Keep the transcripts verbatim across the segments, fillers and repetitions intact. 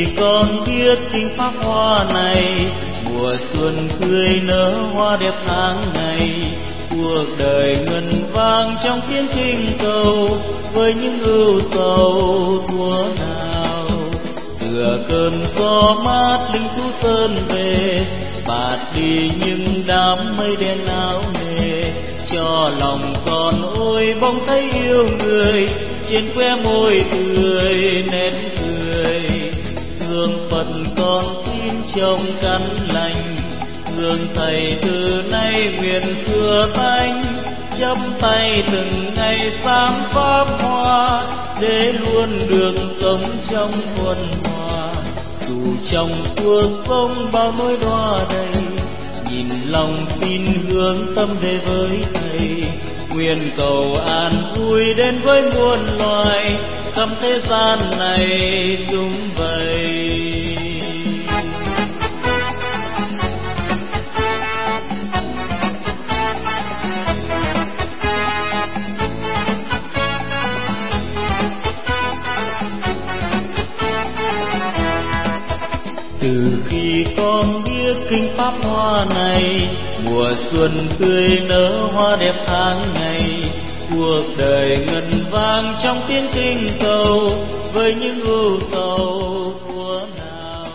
khi con biết kinh pháp hoa này, mùa xuân tươi nở hoa đẹp tháng ngày, cuộc đời ngân vang trong tiếng kinh cầu, với những ưu sầu thua nào. Tựa cơn gió mát linh thú sơn về, bạt đi những đám mây đen áo nề, cho lòng con ôi bỗng thấy yêu người, trên khóe môi tươi nét cười. Hương Phật con xin trông căn lành, hương Thầy từ nay nguyện thừa tánh, chắp tay từng ngày sáng pháp hoa, để luôn được sống trong quân hòa. Dù trong cuộc sống bao nỗi đọa đầy, nhìn lòng xin hướng tâm về với Thầy, nguyện cầu an vui đến với muôn loài, khắp thế gian này sum vầy. Từ khi con biết kinh pháp hoa này, mùa xuân tươi nở hoa đẹp tháng ngày, cuộc đời ngân vang trong tiếng kinh cầu, với những ưu sầu thua nào.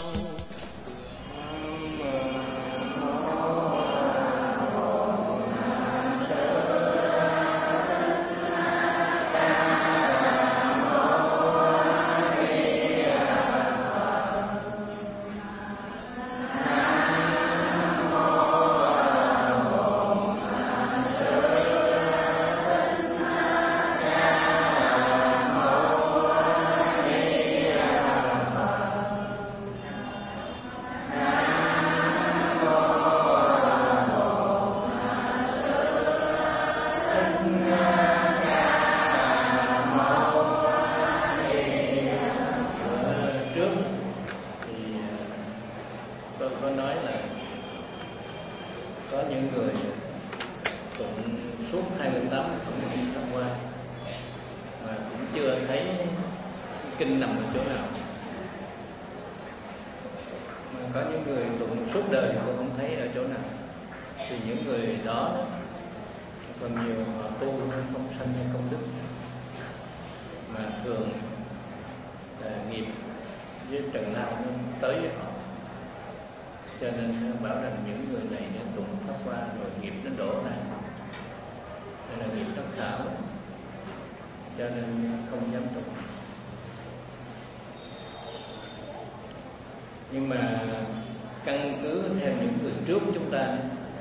Nhưng mà căn cứ theo những người trước chúng ta,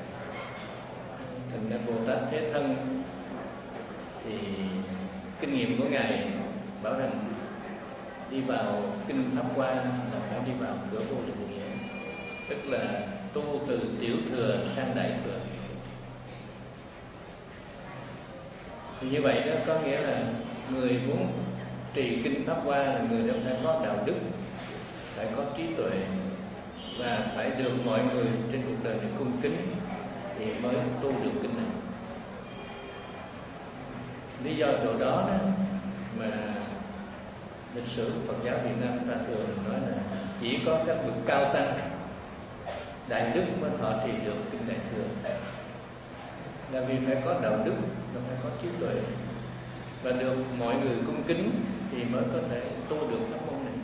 thành ra Bồ Tát Thế Thân thì kinh nghiệm của ngài bảo rằng đi vào kinh Pháp Hoa là phải đi vào cửa vô lượng nghĩa, tức là tu từ tiểu thừa sang đại thừa. Thì như vậy đó có nghĩa là người muốn trì kinh Pháp Hoa là người đó phải có đạo đức, phải có trí tuệ và phải được mọi người trên cuộc đời này cung kính thì mới tu được kinh này. Lý do chỗ đó, đó mà lịch sử Phật giáo Việt Nam ta thường nói là chỉ có các bậc cao tăng đại đức mới thọ trì được kinh đại thừa, là vì phải có đạo đức, và phải có trí tuệ và được mọi người cung kính thì mới có thể tu được pháp môn này.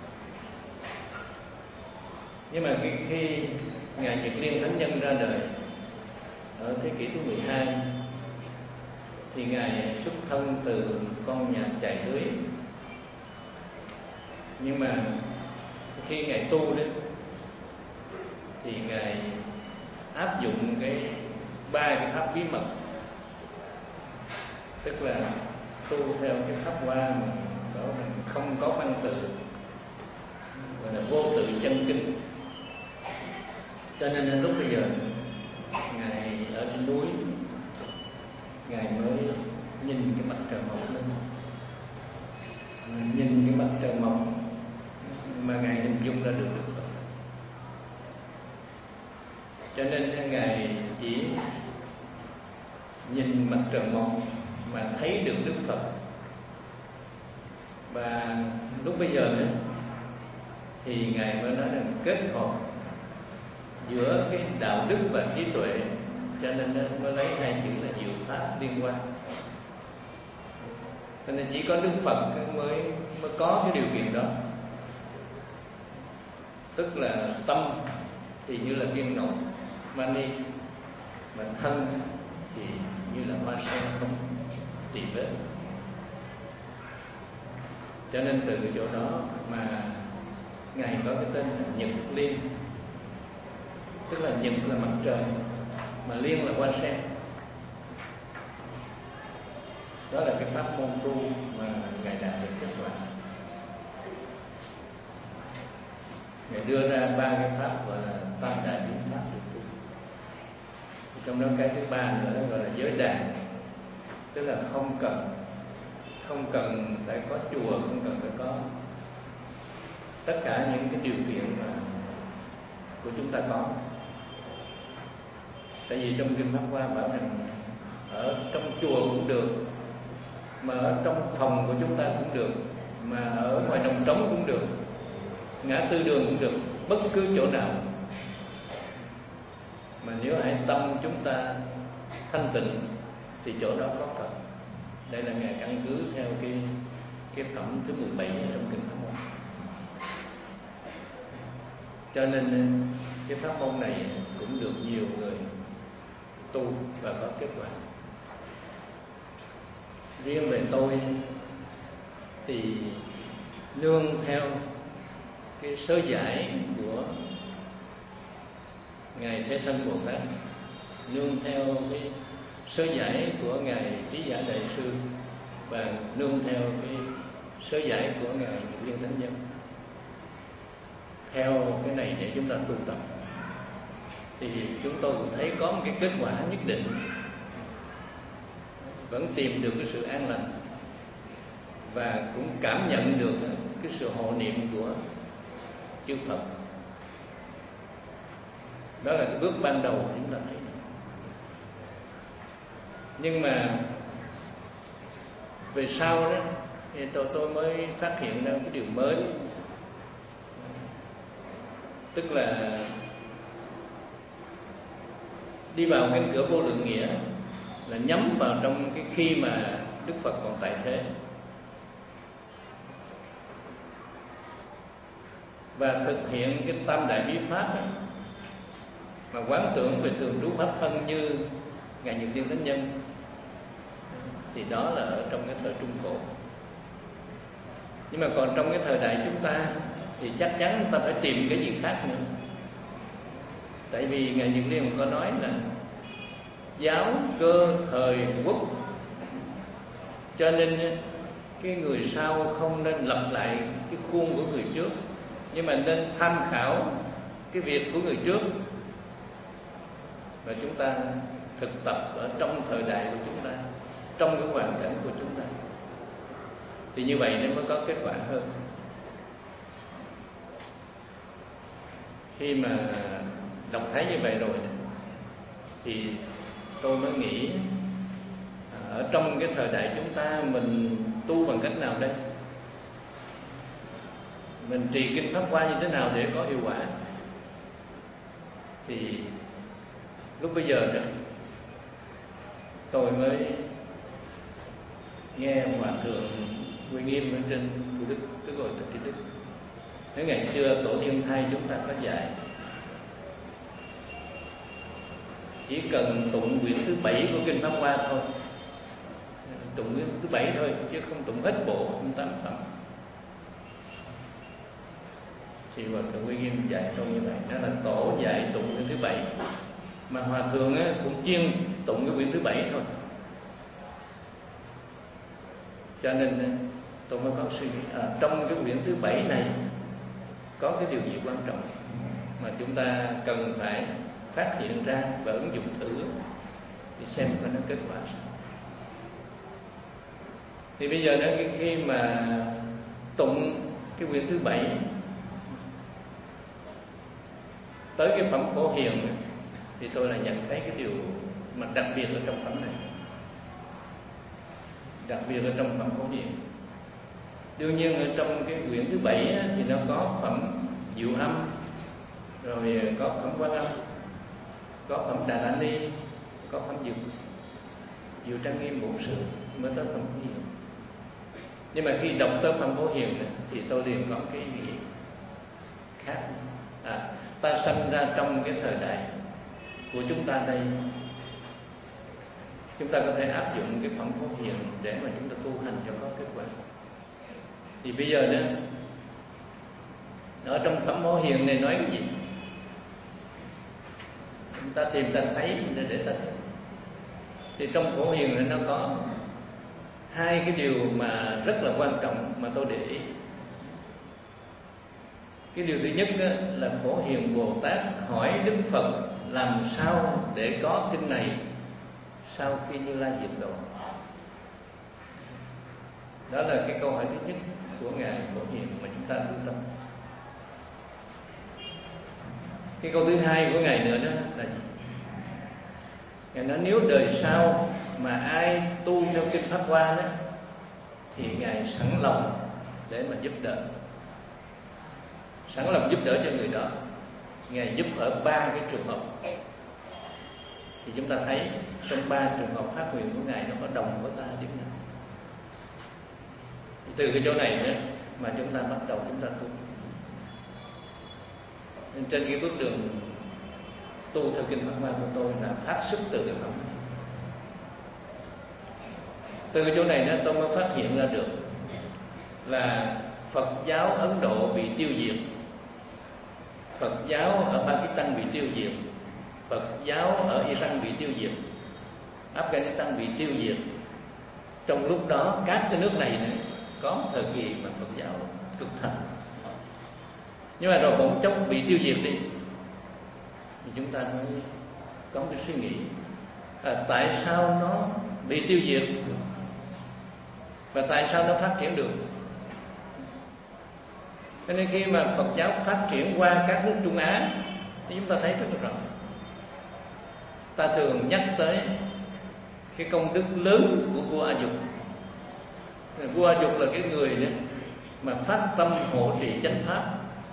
Nhưng mà khi, khi ngài Nhật Liên Thánh Nhân ra đời ở thế kỷ thứ mười hai thì ngài xuất thân từ con nhà chạy lưới. Nhưng mà khi ngài tu đấy thì ngài áp dụng cái ba cái pháp bí mật, tức là tu theo cái pháp Hoa mà đó là không có văn tự, gọi là vô tự chân kinh. Cho nên đến lúc bây giờ ngài ở trên núi, ngài mới nhìn cái mặt trời mọc lên, nhìn cái mặt trời mọc mà ngài hình dung ra được Đức Phật. Cho nên ngài chỉ nhìn mặt trời mọc mà thấy được Đức Phật. Và lúc bây giờ nữa thì Ngài mới nói rằng kết hợp giữa cái đạo đức và trí tuệ, cho nên mới lấy hai chữ là diệu pháp liên quan. Cho nên chỉ có Đức Phật mới mới có cái điều kiện đó, tức là tâm thì như là viên ngọc mani, mà thân thì như là hoa sen không tỳ vết. Cho nên từ cái chỗ đó mà Ngài có cái tên là Nhật Liên, tức là Nhật là mặt trời mà Liên là hoa sen. Đó là cái pháp môn tu mà Ngài đạt được kết quả. Ngài đưa ra ba cái pháp gọi là tam đại biến pháp được tu. Trong đó cái thứ ba nữa gọi là giới đàn, tức là không cần không cần phải có chùa, không cần phải có tất cả những cái điều kiện mà của chúng ta có. Tại vì trong Kinh Pháp Hoa bảo rằng ở trong chùa cũng được, mà ở trong phòng của chúng ta cũng được, mà ở ngoài đồng trống cũng được, ngã tư đường cũng được, bất cứ chỗ nào. Mà nếu hãy tâm chúng ta thanh tịnh thì chỗ đó có Phật. Đây là Ngài căn cứ theo cái cái phẩm thứ mười bảy trong Kinh Pháp Hoa. Cho nên cái pháp môn này cũng được nhiều người tu và có kết quả. Riêng về tôi thì nương theo cái sớ giải của Ngài Thế Thân Bồ Tát, nương theo cái sớ giải của Ngài Trí Giả Đại Sư, và nương theo cái sớ giải của Ngài Nhật Liên Thánh Nhân. Theo cái này để chúng ta tu tập thì chúng tôi cũng thấy có một cái kết quả nhất định, vẫn tìm được cái sự an lành và cũng cảm nhận được cái sự hộ niệm của chư Phật. Đó là cái bước ban đầu chúng ta thấy. Nhưng mà về sau đó thì tôi tôi mới phát hiện ra cái điều mới, tức là đi vào cánh cửa vô lượng nghĩa là nhắm vào trong cái khi mà Đức Phật còn tại thế, và thực hiện cái tam đại bí pháp đó, mà quán tưởng về thường trú pháp thân như Ngài Nhật Liên Thánh Nhân, thì đó là ở trong cái thời Trung Cổ. Nhưng mà còn trong cái thời đại chúng ta thì chắc chắn ta phải tìm cái gì khác nữa. Tại vì Ngài Nhật Liên có nói là giáo cơ thời quốc, cho nên cái người sau không nên lặp lại cái khuôn của người trước, nhưng mà nên tham khảo cái việc của người trước và chúng ta thực tập ở trong thời đại của chúng ta, trong cái hoàn cảnh của chúng ta, thì như vậy nên mới có kết quả hơn. Khi mà đọc thấy như vậy rồi thì tôi mới nghĩ ở trong cái thời đại chúng ta mình tu bằng cách nào đây? Mình trì kinh Pháp Hoa như thế nào để có hiệu quả? Thì lúc bây giờ đó tôi mới nghe Hòa Thượng Quy Nghiêm ở trên Thủ Đức, tức gọi là Tri Đức. Nếu ngày xưa Tổ Thiên Thai chúng ta có dạy chỉ cần tụng quyển thứ bảy của kinh Pháp Hoa thôi, tụng quyển thứ bảy thôi, chứ không tụng hết bộ không tám phẩm. Thì Hòa Thượng Quy Nghiêm dạy tôi như vậy, đó là tổ dạy tụng quyển thứ bảy, mà Hòa Thượng á, cũng chuyên tụng cái quyển thứ bảy thôi. Cho nên tôi mới có suy nghĩ à, trong cái quyển thứ bảy này có cái điều gì quan trọng mà chúng ta cần phải phát hiện ra và ứng dụng thử để xem có nó kết quả sao. Thì bây giờ đó khi mà tụng cái quyển thứ bảy tới cái phẩm Phổ Hiền thì tôi là nhận thấy cái điều mà đặc biệt ở trong phẩm này, đặc biệt ở trong phẩm Phổ Hiền. Đương nhiên ở trong cái quyển thứ bảy thì nó có phẩm Diệu Âm, rồi có phẩm Quan Âm, có phẩm Đà La Ni, có phẩm Diệu Diệu Trang Nghiêm Bổn Sự, mới tới phẩm Phổ Hiền. Nhưng mà khi đọc tới phẩm Phổ Hiền thì tôi liền có cái ý nghĩa khác. À, ta sinh ra trong cái thời đại của chúng ta đây, chúng ta có thể áp dụng cái phẩm Phổ Hiền để mà chúng ta tu hành cho có kết quả. Thì bây giờ đó, ở trong phẩm Phổ Hiền này nói cái gì? Chúng ta tìm ta thấy để, để ta thấy. Thì trong Phổ Hiền này nó có hai cái điều mà rất là quan trọng mà tôi để ý. Cái điều thứ nhất đó là Phổ Hiền Bồ Tát hỏi Đức Phật làm sao để có kinh này sau khi Như Lai diệt độ. Đó là cái câu hỏi thứ nhất của Ngài Phổ Hiền mà chúng ta lưu tâm. Cái câu thứ hai của Ngài nữa đó là gì? Ngài nói nếu đời sau mà ai tu theo kinh Pháp Hoa đó thì Ngài sẵn lòng để mà giúp đỡ, sẵn lòng giúp đỡ cho người đó. Ngài giúp ở ba cái trường hợp. Thì chúng ta thấy trong ba trường hợp phát nguyện của Ngài nó có đồng với ta điểm nào. Từ cái chỗ này nữa mà chúng ta bắt đầu chúng ta tu. Nên trên cái bước đường tu theo kinh Pháp Hoa của tôi là phát xuất từ cái phẩm. Từ cái chỗ này nữa tôi mới phát hiện ra được là Phật giáo Ấn Độ bị tiêu diệt, Phật giáo ở Pakistan bị tiêu diệt, Phật giáo ở Iran bị tiêu diệt, Afghanistan bị tiêu diệt. Trong lúc đó các cái nước này nữa có thời kỳ mà Phật giáo cực thịnh. Nhưng mà rồi bỗng chốc bị tiêu diệt đi, thì chúng ta mới có một cái suy nghĩ à, tại sao nó bị tiêu diệt và tại sao nó phát triển được. Cho nên khi mà Phật giáo phát triển qua các nước Trung Á thì chúng ta thấy rất là rõ. Ta thường nhắc tới cái công đức lớn của vua A Dục. Vua A Dục là cái người đó mà phát tâm hộ trì chánh pháp.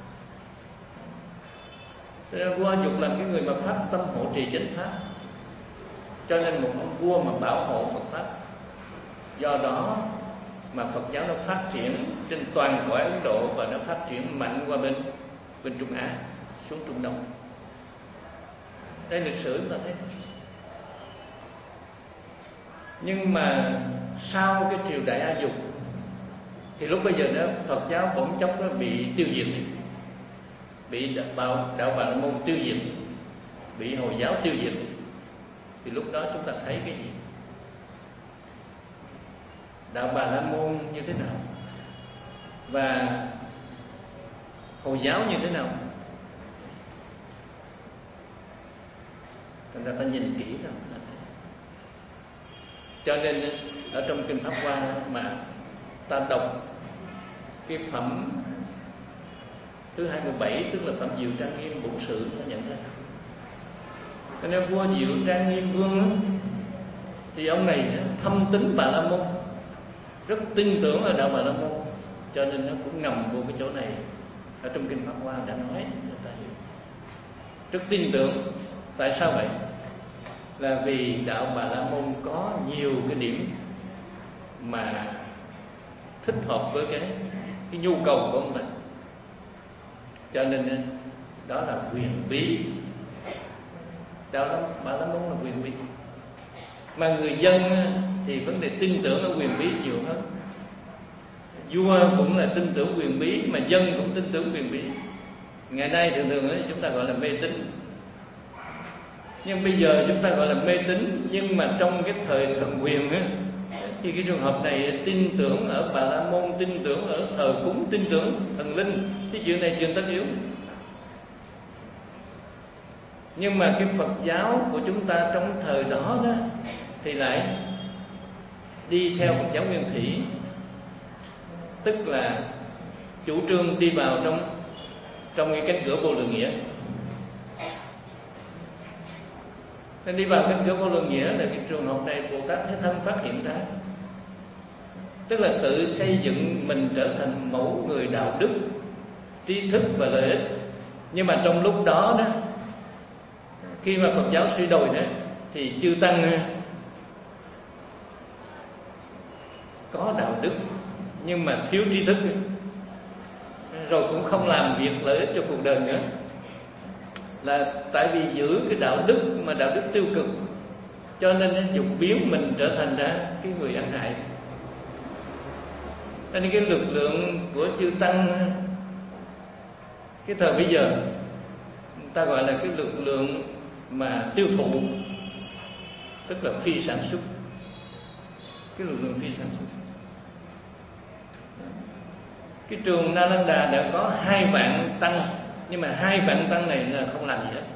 Cho nên vua A Dục là cái người mà phát tâm hộ trì chánh pháp, cho nên một ông vua mà bảo hộ Phật pháp. Do đó mà Phật giáo nó phát triển trên toàn cõi Ấn Độ và nó phát triển mạnh qua bên bên Trung Á xuống Trung Đông. Đây lịch sử chúng ta thấy. Nhưng mà sau cái triều đại A Dục thì lúc bây giờ đó Phật giáo bỗng chốc nó bị tiêu diệt, bị đạo đạo Bà La Môn tiêu diệt, bị Hồi giáo tiêu diệt. Thì lúc đó chúng ta thấy cái gì? Đạo Bà La Môn như thế nào và Hồi giáo như thế nào? Thành ra ta nhìn kỹ rồi. Cho nên ở trong kinh Pháp Hoa mà ta đọc cái phẩm thứ hai mươi bảy, tức là phẩm Diệu Trang Nghiêm Bổn Sự, ta nhận ra. Cho nên vua Diệu Trang Nghiêm Vương thì ông này thâm tín Bà La Môn, rất tin tưởng ở đạo Bà La Môn, cho nên nó cũng ngầm vô cái chỗ này ở trong kinh Pháp Hoa đã nói người ta hiểu. Rất tin tưởng. Tại sao vậy? Là vì đạo Bà La Môn có nhiều cái điểm mà thích hợp với cái cái nhu cầu của ông ta. Cho nên đó là quyền bí. Đạo Bà La Môn là quyền bí. Mà người dân thì vấn đề tin tưởng ở quyền bí nhiều hơn. Vua cũng là tin tưởng quyền bí, mà dân cũng tin tưởng quyền bí. Ngày nay thường thường ấy, chúng ta gọi là mê tín. Nhưng bây giờ chúng ta gọi là mê tín. Nhưng mà trong cái thời thần quyền ấy, thì cái trường hợp này tin tưởng ở Bà La Môn, tin tưởng ở thờ cúng, tin tưởng thần linh, cái chuyện này chuyện tất yếu. Nhưng mà cái Phật giáo của chúng ta trong thời đó đó thì lại đi theo Phật giáo Nguyên Thủy, tức là chủ trương đi vào trong trong cái cánh cửa vô lượng nghĩa. Nên đi vào cánh cửa vô lượng nghĩa là cái trường hợp này Bồ Tát Thế Thân phát hiện ra, tức là tự xây dựng mình trở thành mẫu người đạo đức trí thức và lợi ích. Nhưng mà trong lúc đó đó, khi mà Phật giáo suy đồi đó, thì chư tăng có đạo đức nhưng mà thiếu trí thức, rồi cũng không làm việc lợi ích cho cuộc đời nữa. Là tại vì giữ cái đạo đức mà đạo đức tiêu cực, cho nên nó dục biến mình trở thành ra cái người ăn hại. Cho nên cái lực lượng của chư tăng cái thời bây giờ ta gọi là cái lực lượng mà tiêu thụ, tức là phi sản xuất. Cái lực lượng phi sản xuất. Cái trường Nalanda đã có hai vạn tăng, nhưng mà hai vạn tăng này là không làm gì hết,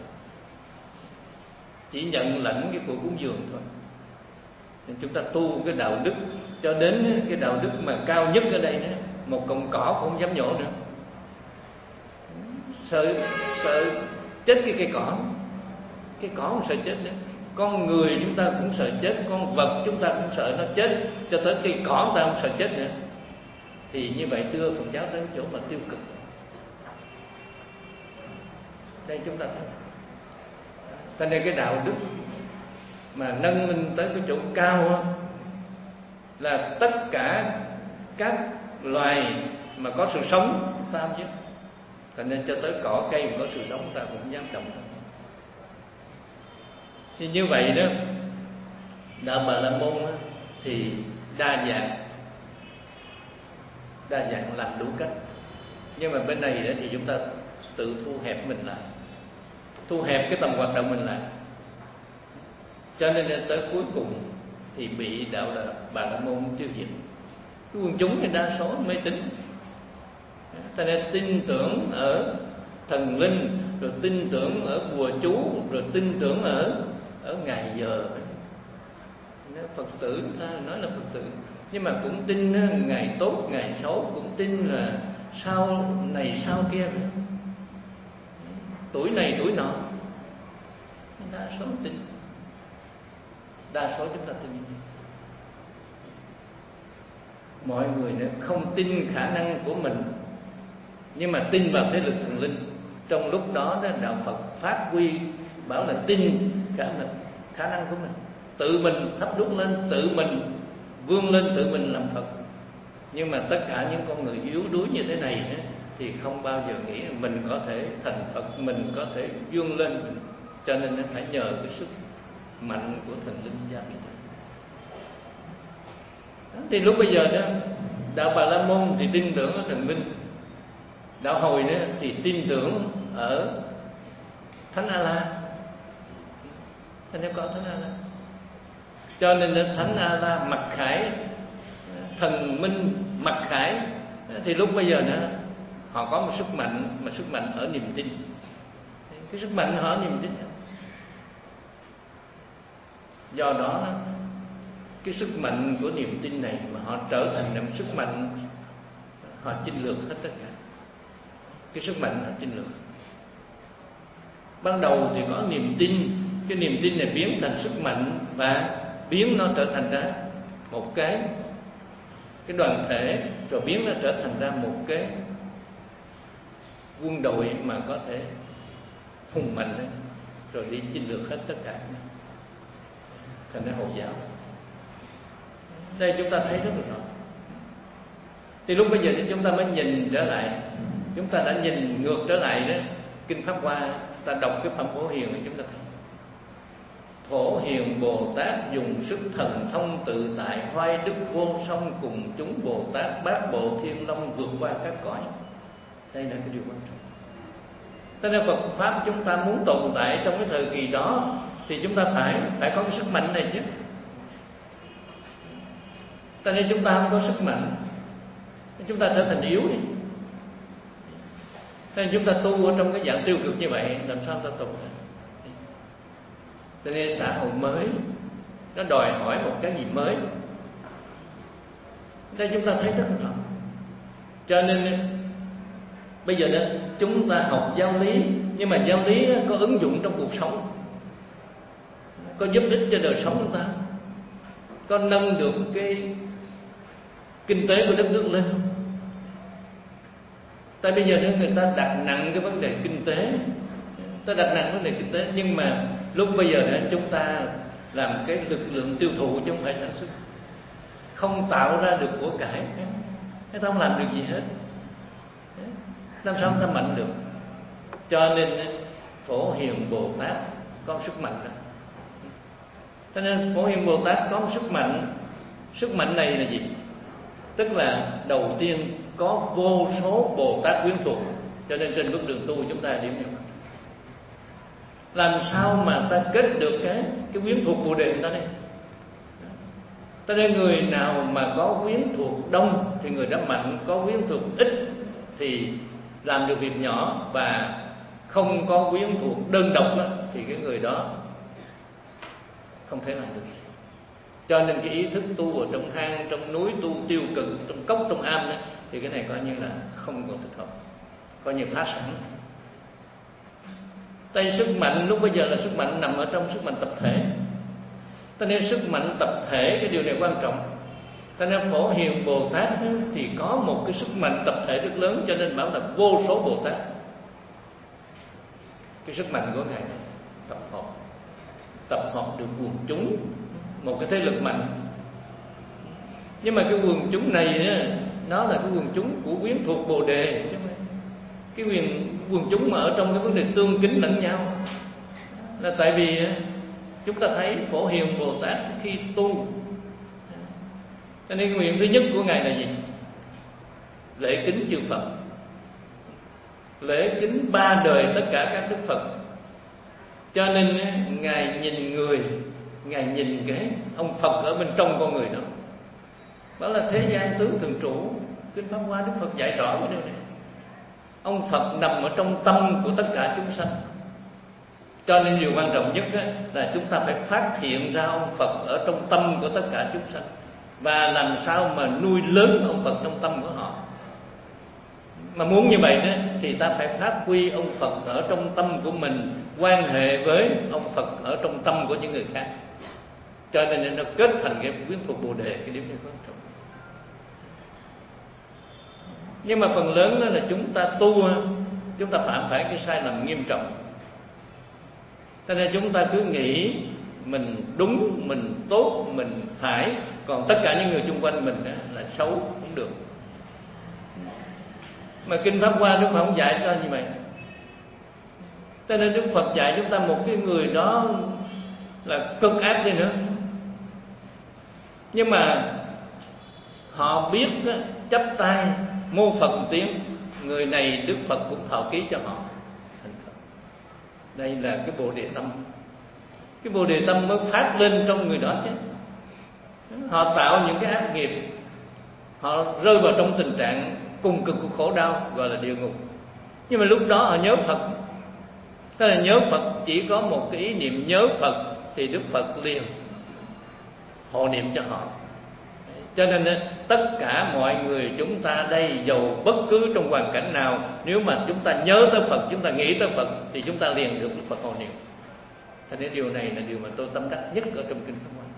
chỉ nhận lãnh cái của cúng dường thôi. Nên chúng ta tu cái đạo đức cho đến cái đạo đức mà cao nhất ở đây đó, một cọng cỏ cũng không dám nhổ nữa. Sợ sợ chết cái cây cỏ, cái cỏ cũng sợ chết nữa. Con người chúng ta cũng sợ chết, con vật chúng ta cũng sợ nó chết, cho tới cây cỏ ta không sợ chết nữa. Thì như vậy đưa Phật giáo tới chỗ mà tiêu cực. Đây chúng ta thấy. Cho nên cái đạo đức mà nâng mình tới cái chỗ cao là tất cả các loài mà có sự sống ta không giết. Cho nên cho tới cỏ cây mà có sự sống ta cũng dám động tâm. Thì như vậy đó, đạo Bà La Môn thì đa dạng, đa dạng làm đủ cách. Nhưng mà bên này đó thì chúng ta tự thu hẹp mình lại, thu hẹp cái tầm hoạt động mình lại. Cho nên tới cuối cùng thì bị đạo Bà La Môn tiêu diệt. Cái quần chúng thì đa số mê tín, cho nên tin tưởng ở thần linh, rồi tin tưởng ở bùa chú, rồi tin tưởng ở ở ngày giờ. Phật tử ta nói là Phật tử, nhưng mà cũng tin ngày tốt ngày xấu, cũng tin là sau này sau kia, tuổi này tuổi nọ. Đa số tin, đa số chúng ta tin. Mọi người nữa không tin khả năng của mình, nhưng mà tin vào thế lực thần linh. Trong lúc đó, đó đạo Phật phát huy bảo là tin khả năng, khả năng của mình, tự mình thắp đuốc lên, tự mình vươn lên, tự mình làm Phật. Nhưng mà tất cả những con người yếu đuối như thế này đó, thì không bao giờ nghĩ mình có thể thành Phật, mình có thể vươn lên. Cho nên nó phải nhờ cái sức mạnh của thần linh gia bị. Thì lúc bây giờ đó, đạo Bà La Môn thì tin tưởng ở thần linh, đạo Hồi đó thì tin tưởng ở Thánh A La. Thánh có Thánh A La, cho nên Thánh A La mặc khải, thần minh mặc khải. Thì lúc bây giờ nữa họ có một sức mạnh, mà sức mạnh ở niềm tin. Cái sức mạnh họ ở niềm tin. Do đó cái sức mạnh của niềm tin này mà họ trở thành một sức mạnh, họ chinh lược hết tất cả. Cái sức mạnh họ chinh lược. Ban đầu thì có niềm tin, cái niềm tin này biến thành sức mạnh và biến nó trở thành ra một cái cái đoàn thể, rồi biến nó trở thành ra một cái quân đội mà có thể hùng mạnh đấy, rồi đi chinh lược hết tất cả, thành ra Hồi giáo. Đây chúng ta thấy rất là rõ. Thì lúc bây giờ thì chúng ta mới nhìn trở lại, chúng ta đã nhìn ngược trở lại đó, kinh Pháp Hoa, ta đọc cái phẩm Phổ Hiền thì chúng ta thấy Phổ Hiền Bồ Tát dùng sức thần thông tự tại, hoai đức vô song, cùng chúng Bồ Tát bát bộ thiên long vượt qua các cõi. Đây là cái điều quan trọng. Cho nên Phật pháp chúng ta muốn tồn tại trong cái thời kỳ đó thì chúng ta phải phải có cái sức mạnh này chứ. Cho nên chúng ta không có sức mạnh, chúng ta trở thành yếu đi. Nên chúng ta tu ở trong cái dạng tiêu cực như vậy, làm sao ta tu? Cho nên xã hội mới nó đòi hỏi một cái gì mới. Đây chúng ta thấy rất rõ. Cho nên bây giờ đó chúng ta học giáo lý, nhưng mà giáo lý có ứng dụng trong cuộc sống, có giúp ích cho đời sống chúng ta, có nâng được cái kinh tế của đất nước lên. Tại bây giờ nữa người ta đặt nặng cái vấn đề kinh tế, ta đặt nặng vấn đề kinh tế, nhưng mà lúc bây giờ nữa chúng ta làm cái lực lượng tiêu thụ chứ không phải sản xuất, không tạo ra được của cải, chúng ta không làm được gì hết, làm sao chúng ta mạnh được? Cho nên Phổ Hiền Bồ Tát có sức mạnh đó. Cho nên Phổ Hiền Bồ Tát có một sức mạnh. Sức mạnh này là gì? Tức là đầu tiên có vô số Bồ Tát quyến thuộc. Cho nên trên bước đường tu chúng ta điểm nhận làm sao mà ta kết được cái cái quyến thuộc Bồ Đề người ta đây. Cho nên người nào mà có quyến thuộc đông thì người đó mạnh, có quyến thuộc ít thì làm được việc nhỏ, và không có quyến thuộc đơn độc đó, thì cái người đó không thể làm được. Cho nên cái ý thức tu ở trong hang, trong núi, tu tiêu cực, trong cốc, trong am đó, thì cái này coi như là không còn thích hợp, coi như phá sản. Tại sức mạnh lúc bây giờ là sức mạnh nằm ở trong sức mạnh tập thể. Cho nên sức mạnh tập thể cái điều này quan trọng. Cho nên Phổ Hiền Bồ Tát thì có một cái sức mạnh tập thể rất lớn, cho nên bảo là vô số Bồ Tát. Cái sức mạnh của Ngài tập hợp, tập hợp được quần chúng, một cái thế lực mạnh. Nhưng mà cái quần chúng này nó là cái quần chúng của quyến thuộc Bồ Đề, chứ không phải cái quyền quần chúng mà ở trong cái vấn đề tương kính lẫn nhau. Là tại vì chúng ta thấy Phổ Hiền Bồ Tát khi tu, cho nên nguyện thứ nhất của Ngài là gì? Lễ kính chư Phật, lễ kính ba đời tất cả các Đức Phật. Cho nên Ngài nhìn người, Ngài nhìn cái ông Phật ở bên trong con người đó. Đó là thế gian tướng thường trụ. Kinh Pháp Hoa Đức Phật dạy rõ cái điều này. Ông Phật nằm ở trong tâm của tất cả chúng sanh. Cho nên điều quan trọng nhất là chúng ta phải phát hiện ra ông Phật ở trong tâm của tất cả chúng sanh, và làm sao mà nuôi lớn ông Phật trong tâm của họ. Mà muốn như vậy đó, thì ta phải phát huy ông Phật ở trong tâm của mình, quan hệ với ông Phật ở trong tâm của những người khác. Cho nên nó kết thành cái quyến thuộc Bồ Đề, cái điểm này quan trọng. Nhưng mà phần lớn đó là chúng ta tu, chúng ta phạm phải cái sai lầm nghiêm trọng. Cho nên chúng ta cứ nghĩ mình đúng, mình tốt, mình phải, còn tất cả những người xung quanh mình đó là xấu, không được. Mà Kinh Pháp Hoa Đức Phật không dạy cho như vậy. Cho nên Đức Phật dạy chúng ta một cái người đó là cực ác đi nữa, nhưng mà họ biết đó, chắp tay mô Phật một tiếng, người này Đức Phật cũng thọ ký cho họ thành Phật. Đây là cái Bồ Đề tâm. Cái Bồ Đề tâm mới phát lên trong người đó chứ. Họ tạo những cái ác nghiệp, họ rơi vào trong tình trạng cùng cực của khổ đau, gọi là địa ngục. Nhưng mà lúc đó họ nhớ Phật. Tức là nhớ Phật, chỉ có một cái ý niệm nhớ Phật thì Đức Phật liền hộ niệm cho họ. Cho nên tất cả mọi người chúng ta đây, dầu bất cứ trong hoàn cảnh nào, nếu mà chúng ta nhớ tới Phật, chúng ta nghĩ tới Phật, thì chúng ta liền được Đức Phật hộ niệm. Cho nên điều này là điều mà tôi tâm đắc nhất ở trong Kinh Pháp Hoa.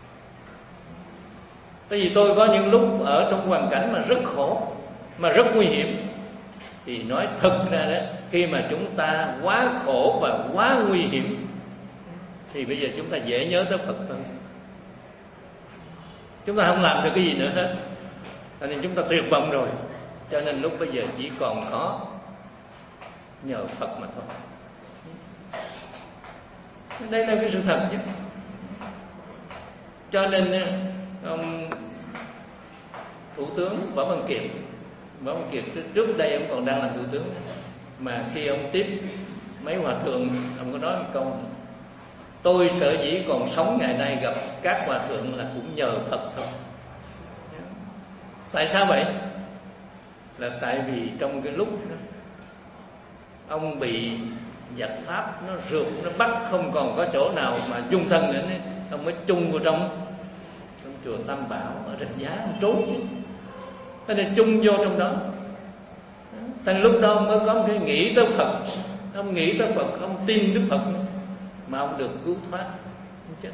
Tại vì tôi có những lúc ở trong hoàn cảnh mà rất khổ, mà rất nguy hiểm, thì nói thật ra đó, khi mà chúng ta quá khổ và quá nguy hiểm, thì bây giờ chúng ta dễ nhớ tới Phật hơn. Chúng ta không làm được cái gì nữa hết, cho nên chúng ta tuyệt vọng rồi. Cho nên lúc bây giờ chỉ còn có nhờ Phật mà thôi. Đây là cái sự thật chứ. Cho nên ông Thủ tướng Võ Văn Kiệt, Võ Văn Kiệt trước đây ông còn đang làm thủ tướng, mà khi ông tiếp mấy hòa thượng, ông có nói một câu: tôi sở dĩ còn sống ngày nay gặp các hòa thượng là cũng nhờ Phật thôi. Tại sao vậy? Là tại vì trong cái lúc đó, ông bị giặc Pháp nó rượt, nó bắt không còn có chỗ nào mà dung thân nữa, ông mới chung vào trong trong chùa Tam Bảo ở Rạch Giá, ông trốn chứ. Thế nên chung vô trong đó. Thành lúc đó ông mới có một cái nghĩ tới Phật, ông nghĩ tới Phật, ông tin Đức Phật, mà ông được cứu thoát, không chết.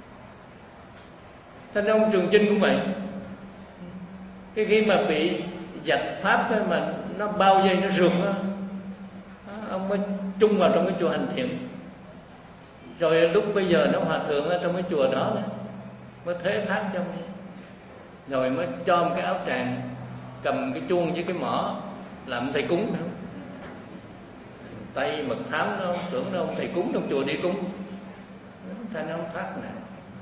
Thành ông Trường Chinh cũng vậy. Cái khi mà bị dạch pháp ấy mà nó bao dây nó rượt đó, ông mới chung vào trong cái chùa Hành Thiện. Rồi lúc bây giờ nó hòa thượng ở trong cái chùa đó, đó mới thế thác cho ông đi. Rồi mới cho một cái áo tràng, cầm cái chuông với cái mỏ làm thầy cúng nữa. Tay mật thám nó tưởng nó ông thầy cúng trong chùa đi cúng, thành ông thoát nạn.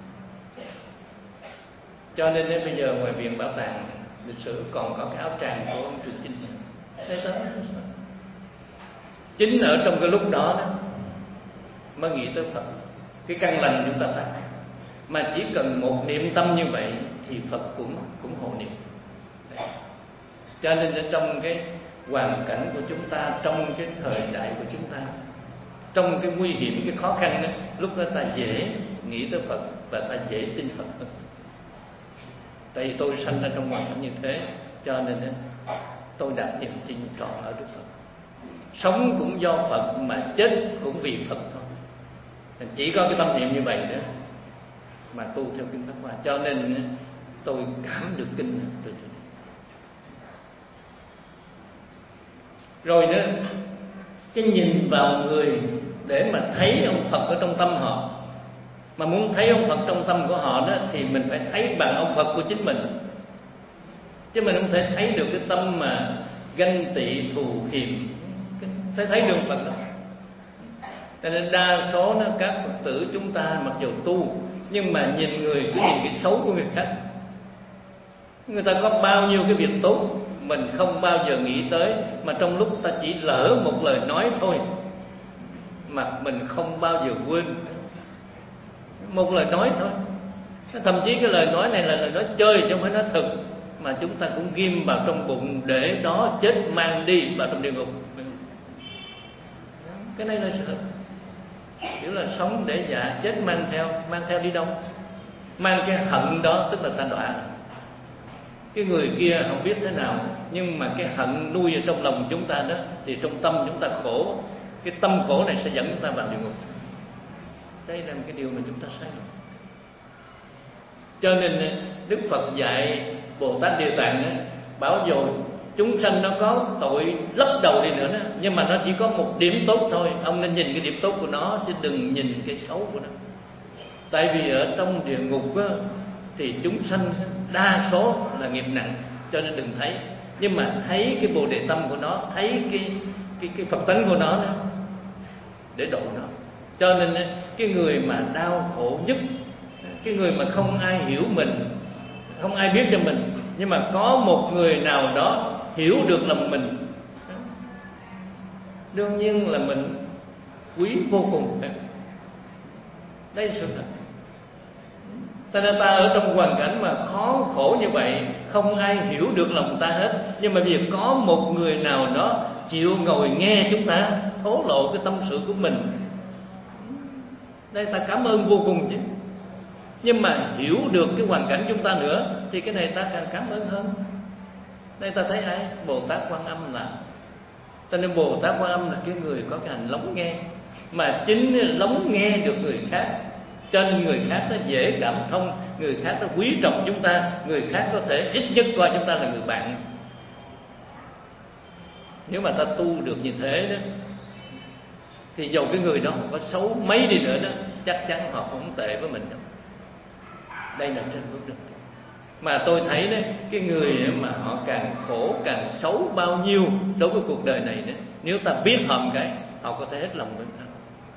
Cho nên đến bây giờ ngoài viện bảo tàng lịch sử còn có cái áo tràng của ông Trường Chinh. Thế đó. Chính ở trong cái lúc đó, đó mới nghĩ tới Phật. Cái căn lành chúng ta phát, mà chỉ cần một niệm tâm như vậy thì Phật cũng cũng hộ niệm. Đấy. Cho nên ở trong cái hoàn cảnh của chúng ta, trong cái thời đại của chúng ta, trong cái nguy hiểm, cái khó khăn đó, lúc đó ta dễ nghĩ tới Phật và ta dễ tin Phật hơn. Tại vì tôi sanh ra trong hoàn cảnh như thế, cho nên tôi đặt niềm tin trọn ở Đức Phật. Sống cũng do Phật mà chết cũng vì Phật thôi. Chỉ có cái tâm niệm như vậy đó mà tu theo kinh Pháp Hoa. Cho nên tôi cảm được kinh từ từ. Rồi nữa, cái nhìn vào người để mà thấy ông Phật ở trong tâm họ. Mà muốn thấy ông Phật trong tâm của họ đó thì mình phải thấy bằng ông Phật của chính mình. Chứ mình không thể thấy được cái tâm mà ganh tị thù hiềm, phải thấy được Phật đó. Cho nên đa số đó, các Phật tử chúng ta mặc dù tu nhưng mà nhìn người cứ nhìn cái xấu của người khác. Người ta có bao nhiêu cái việc tốt mình không bao giờ nghĩ tới, mà trong lúc ta chỉ lỡ một lời nói thôi mà mình không bao giờ quên. Một lời nói thôi, thậm chí cái lời nói này là lời nói chơi chứ không phải nói thật, mà chúng ta cũng ghim vào trong bụng để đó chết mang đi vào trong địa ngục. Cái này là sự thật. Kiểu là sống để dạ, chết mang theo. Mang theo đi đâu? Mang cái hận đó, tức là ta đọa. Cái người kia không biết thế nào, nhưng mà cái hận nuôi ở trong lòng chúng ta đó, thì trong tâm chúng ta khổ. Cái tâm khổ này sẽ dẫn chúng ta vào địa ngục. Đây là một cái điều mà chúng ta sai. Cho nên Đức Phật dạy Bồ Tát Địa Tạng đó, bảo dù chúng sanh nó có tội lấp đầu đi nữa đó, nhưng mà nó chỉ có một điểm tốt thôi. Ông nên nhìn cái điểm tốt của nó, chứ đừng nhìn cái xấu của nó. Tại vì ở trong địa ngục đó, thì chúng sanh đa số là nghiệp nặng, cho nên đừng thấy. Nhưng mà thấy cái Bồ Đề tâm của nó, thấy cái cái cái Phật tánh của nó đó, để độ nó. Cho nên cái người mà đau khổ nhất, cái người mà không ai hiểu mình, không ai biết cho mình, nhưng mà có một người nào đó hiểu được lòng mình, đương nhiên là mình quý vô cùng. Đây là sự thật. Ta nên ta ở trong hoàn cảnh mà khó khổ như vậy, không ai hiểu được lòng ta hết, nhưng mà vì có một người nào đó chịu ngồi nghe chúng ta thổ lộ cái tâm sự của mình, đây ta cảm ơn vô cùng chứ. Nhưng mà hiểu được cái hoàn cảnh chúng ta nữa thì cái này ta càng cảm ơn hơn. Đây ta thấy ai? Bồ Tát Quan Âm là. Cho nên Bồ Tát Quan Âm là cái người có cái hành lắng nghe, mà chính lắng nghe được người khác, cho nên người khác nó dễ cảm thông, người khác nó quý trọng chúng ta, người khác có thể ít nhất coi chúng ta là người bạn. Nếu mà ta tu được như thế đó, thì dầu cái người đó có xấu mấy đi nữa đó, chắc chắn họ không tệ với mình đâu. Đây là trên bước đường. Mà tôi thấy đấy, cái người mà họ càng khổ, càng xấu bao nhiêu đối với cuộc đời này đó, nếu ta biết họ một cái, họ có thể hết lòng với ta.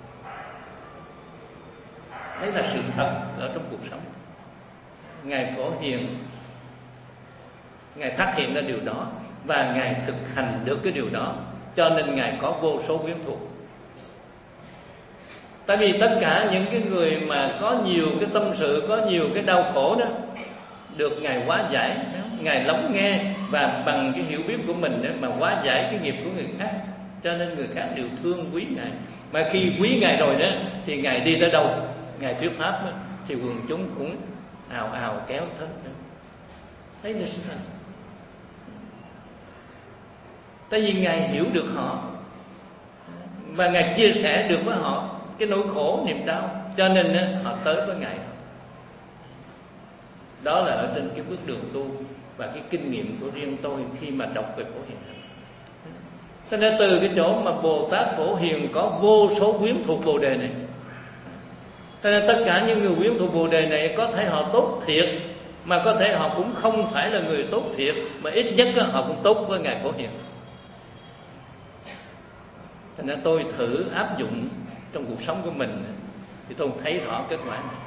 Đấy là sự thật ở trong cuộc sống. Ngài Phổ Hiền, Ngài phát hiện ra điều đó, và Ngài thực hành được cái điều đó, cho nên Ngài có vô số quyến thuộc. Tại vì tất cả những cái người mà có nhiều cái tâm sự, có nhiều cái đau khổ đó, được Ngài hóa giải, Ngài lắng nghe và bằng cái hiểu biết của mình để mà hóa giải cái nghiệp của người khác, cho nên người khác đều thương quý Ngài. Mà khi quý Ngài rồi đó thì Ngài đi tới đâu, Ngài thuyết pháp đó, thì quần chúng cũng ào ào kéo tới. Đấy là sự thật. Tại vì Ngài hiểu được họ và Ngài chia sẻ được với họ cái nỗi khổ, niềm đau, cho nên đó, họ tới với Ngài. Đó là ở trên cái bước đường tu. và cái kinh nghiệm của riêng tôi khi mà đọc về Phổ Hiền. Cho nên từ cái chỗ mà Bồ Tát Phổ Hiền có vô số quyến thuộc Bồ Đề này, cho nên tất cả những người quyến thuộc Bồ Đề này có thể họ tốt thiệt, mà có thể họ cũng không phải là người tốt thiệt, mà ít nhất họ cũng tốt với Ngài Phổ Hiền. Cho nên tôi thử áp dụng trong cuộc sống của mình thì tôi thấy rõ kết quả này.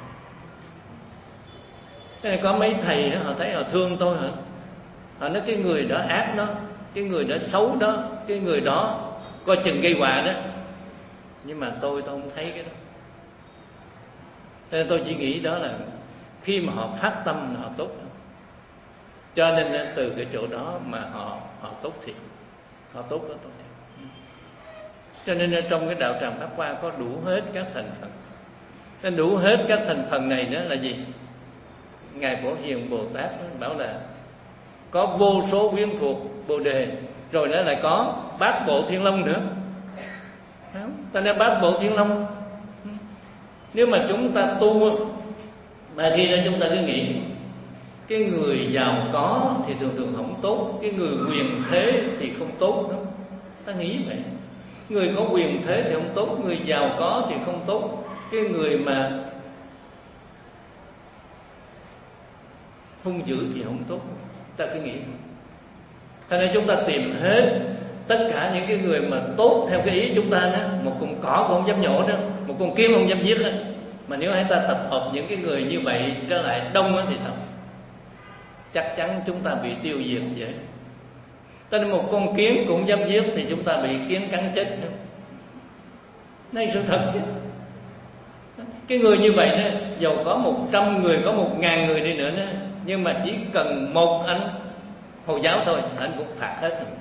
Cái có mấy thầy họ thấy họ thương tôi hả? Họ nói cái người đó ác đó, cái người đó xấu đó, cái người đó coi chừng gây họa đó. Nhưng mà tôi tôi không thấy cái đó. Cho nên tôi chỉ nghĩ đó là khi mà họ phát tâm là họ tốt thôi. Cho nên từ cái chỗ đó mà họ họ tốt thiệt, họ tốt đó tốt thiệt. Cho nên trong cái đạo tràng Pháp Hoa có đủ hết các thành phần. Nên đủ hết các thành phần này đó là gì? Ngài Phổ Hiền Bồ Tát bảo là có vô số quyến thuộc Bồ Đề, rồi nó lại có bát bộ Thiên Long nữa. Ta nói bát bộ Thiên Long, nếu mà chúng ta tu mà khi đó chúng ta cứ nghĩ cái người giàu có thì thường thường không tốt, cái người quyền thế thì không tốt đâu. Ta nghĩ vậy. Người có quyền thế thì không tốt, người giàu có thì không tốt, cái người mà hung dữ thì không tốt. Ta cứ nghĩ. Cho nên chúng ta tìm hết tất cả những cái người mà tốt theo cái ý chúng ta đó, một con cỏ cũng không dám nhổ đó, một con kiến không dám giết đó. Mà nếu chúng ta tập hợp những cái người như vậy trở lại đông đó thì sao? Chắc chắn chúng ta bị tiêu diệt vậy. Cho nên một con kiến cũng dám giết thì chúng ta bị kiến cắn chết nữa. Đây sự thật chứ. Cái người như vậy đó, dầu có một trăm người, có một ngàn người đi nữa đó, nhưng mà chỉ cần một anh Hồi giáo thôi, anh cũng phạt hết rồi.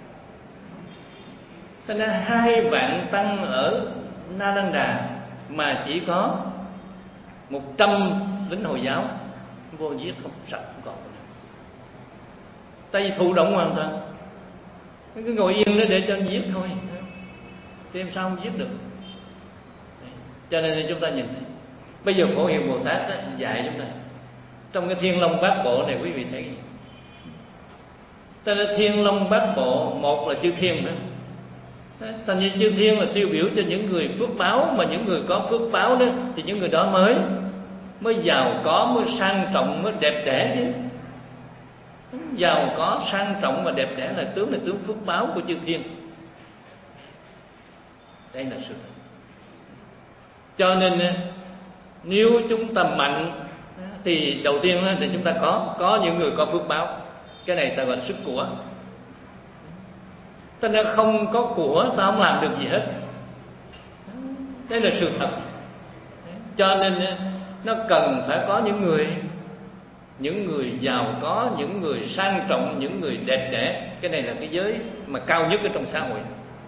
Cho nên hai vạn tăng ở Na Lăng Đà mà chỉ có một trăm lính Hồi giáo vô giết không sạch không còn. Tại vì thụ động hoàn toàn, cứ ngồi yên đó để cho anh giết thôi, thì làm sao không giết được. Cho nên chúng ta nhìn thấy bây giờ Phổ Hiền Bồ Tát đó, dạy chúng ta trong cái Thiên Long Bát Bộ này, quý vị thấy gì? Cho nên Thiên Long Bát Bộ, một là chư thiên nữa. Thành như chư thiên là tiêu biểu cho những người phước báo, mà những người có phước báo đó thì những người đó mới mới giàu có, mới sang trọng, mới đẹp đẽ chứ. Giàu có, sang trọng và đẹp đẽ là tướng là tướng phước báo của chư thiên. Đây là sự thật. Cho nên nếu chúng ta mạnh thì đầu tiên thì chúng ta có có những người có phước báo. Cái này ta gọi là sức của. Ta nói không có của ta không làm được gì hết. Đây là sự thật. Cho nên nó cần phải có những người những người giàu có, những người sang trọng, những người đẹp đẽ. Cái này là cái giới mà cao nhất ở trong xã hội.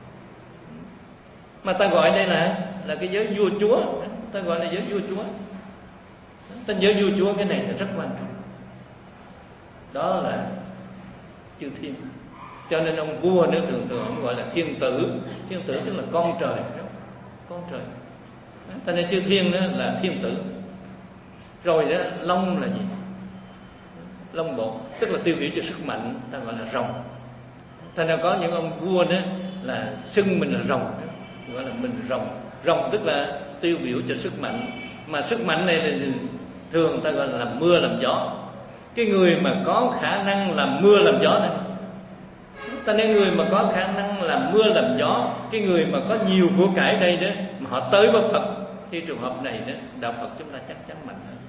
Mà ta gọi đây là là cái giới vua chúa. Ta gọi là giới vua chúa. Tên giới vua chúa cái này là rất quan trọng. Đó là chư thiên. Cho nên ông vua nữa thường thường ông gọi là thiên tử. Thiên tử tức là con trời. Con trời. Cho nên chư thiên đó là thiên tử. Rồi đó, long là gì? Long bộ, tức là tiêu biểu cho sức mạnh, ta gọi là rồng. Thành ra có những ông vua đó là xưng mình là rồng, gọi là mình rồng. Rồng tức là tiêu biểu cho sức mạnh. Mà sức mạnh này là thường ta gọi là làm mưa làm gió. Cái người mà có khả năng làm mưa làm gió này, ta nói người mà có khả năng làm mưa làm gió, cái người mà có nhiều của cải đây đó, mà họ tới với Phật, thì trường hợp này đó, đạo Phật chúng ta chắc chắn mạnh hơn.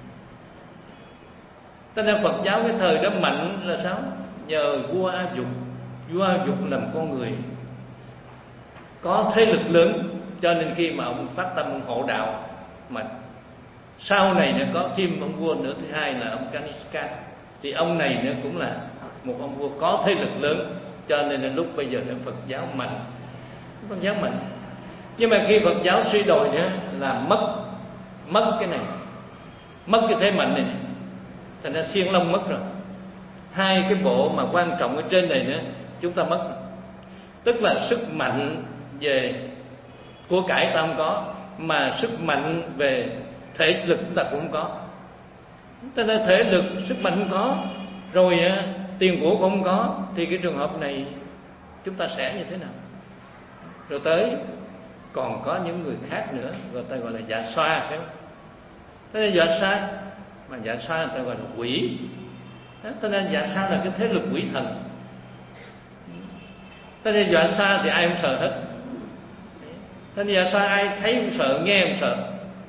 Ta nói Phật giáo cái thời đó mạnh là sao? Nhờ vua A Dục. Vua A Dục làm con người có thế lực lớn, cho nên khi mà ông phát tâm hộ đạo, mà sau này nữa có thêm ông vua nữa, thứ hai là ông Kanishka, thì ông này nữa cũng là một ông vua có thế lực lớn, cho nên là lúc bây giờ là Phật giáo mạnh. Phật giáo mạnh. Nhưng mà khi Phật giáo suy đồi nữa là mất mất cái này, mất cái thế mạnh này, thành ra Thiên Long mất rồi. Hai cái bộ mà quan trọng ở trên này nữa chúng ta mất. Tức là sức mạnh về của cải ta không có, mà sức mạnh về thể lực ta cũng không có. Ta nói thể lực, sức mạnh không có, rồi tiền của không có, thì cái trường hợp này chúng ta sẽ như thế nào? Rồi tới còn có những người khác nữa, người ta gọi là dạ xoa, phải không? Thế nên dạ xoa, mà dạ xoa người ta gọi là quỷ. Thế nên dạ xoa là cái thế lực quỷ thần. Thế nên dạ xoa thì ai cũng sợ hết. Thế nên dạ xoa ai thấy cũng sợ, nghe cũng sợ.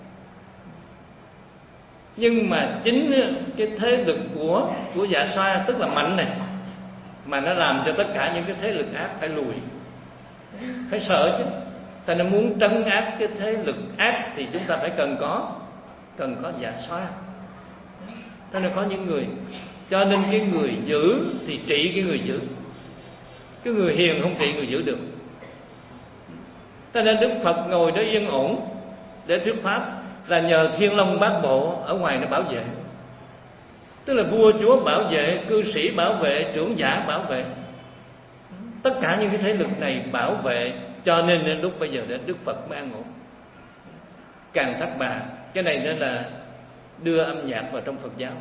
Nhưng mà chính cái thế lực của của dạ xoa, tức là mạnh này, mà nó làm cho tất cả những cái thế lực ác phải lùi, phải sợ chứ. Ta nên muốn trấn áp cái thế lực ác thì chúng ta phải cần có cần có dạ xoa. Thế nên có những người, cho nên cái người dữ thì trị cái người dữ, cái người hiền không trị người dữ được. Cho nên Đức Phật ngồi đó yên ổn để thuyết pháp là nhờ Thiên Long Bát Bộ ở ngoài nó bảo vệ. Tức là vua chúa bảo vệ, cư sĩ bảo vệ, trưởng giả bảo vệ, tất cả những cái thế lực này bảo vệ. Cho nên đến lúc bây giờ đến Đức Phật mới an ổn. Càng Thác Bà, cái này nên là đưa âm nhạc vào trong Phật giáo.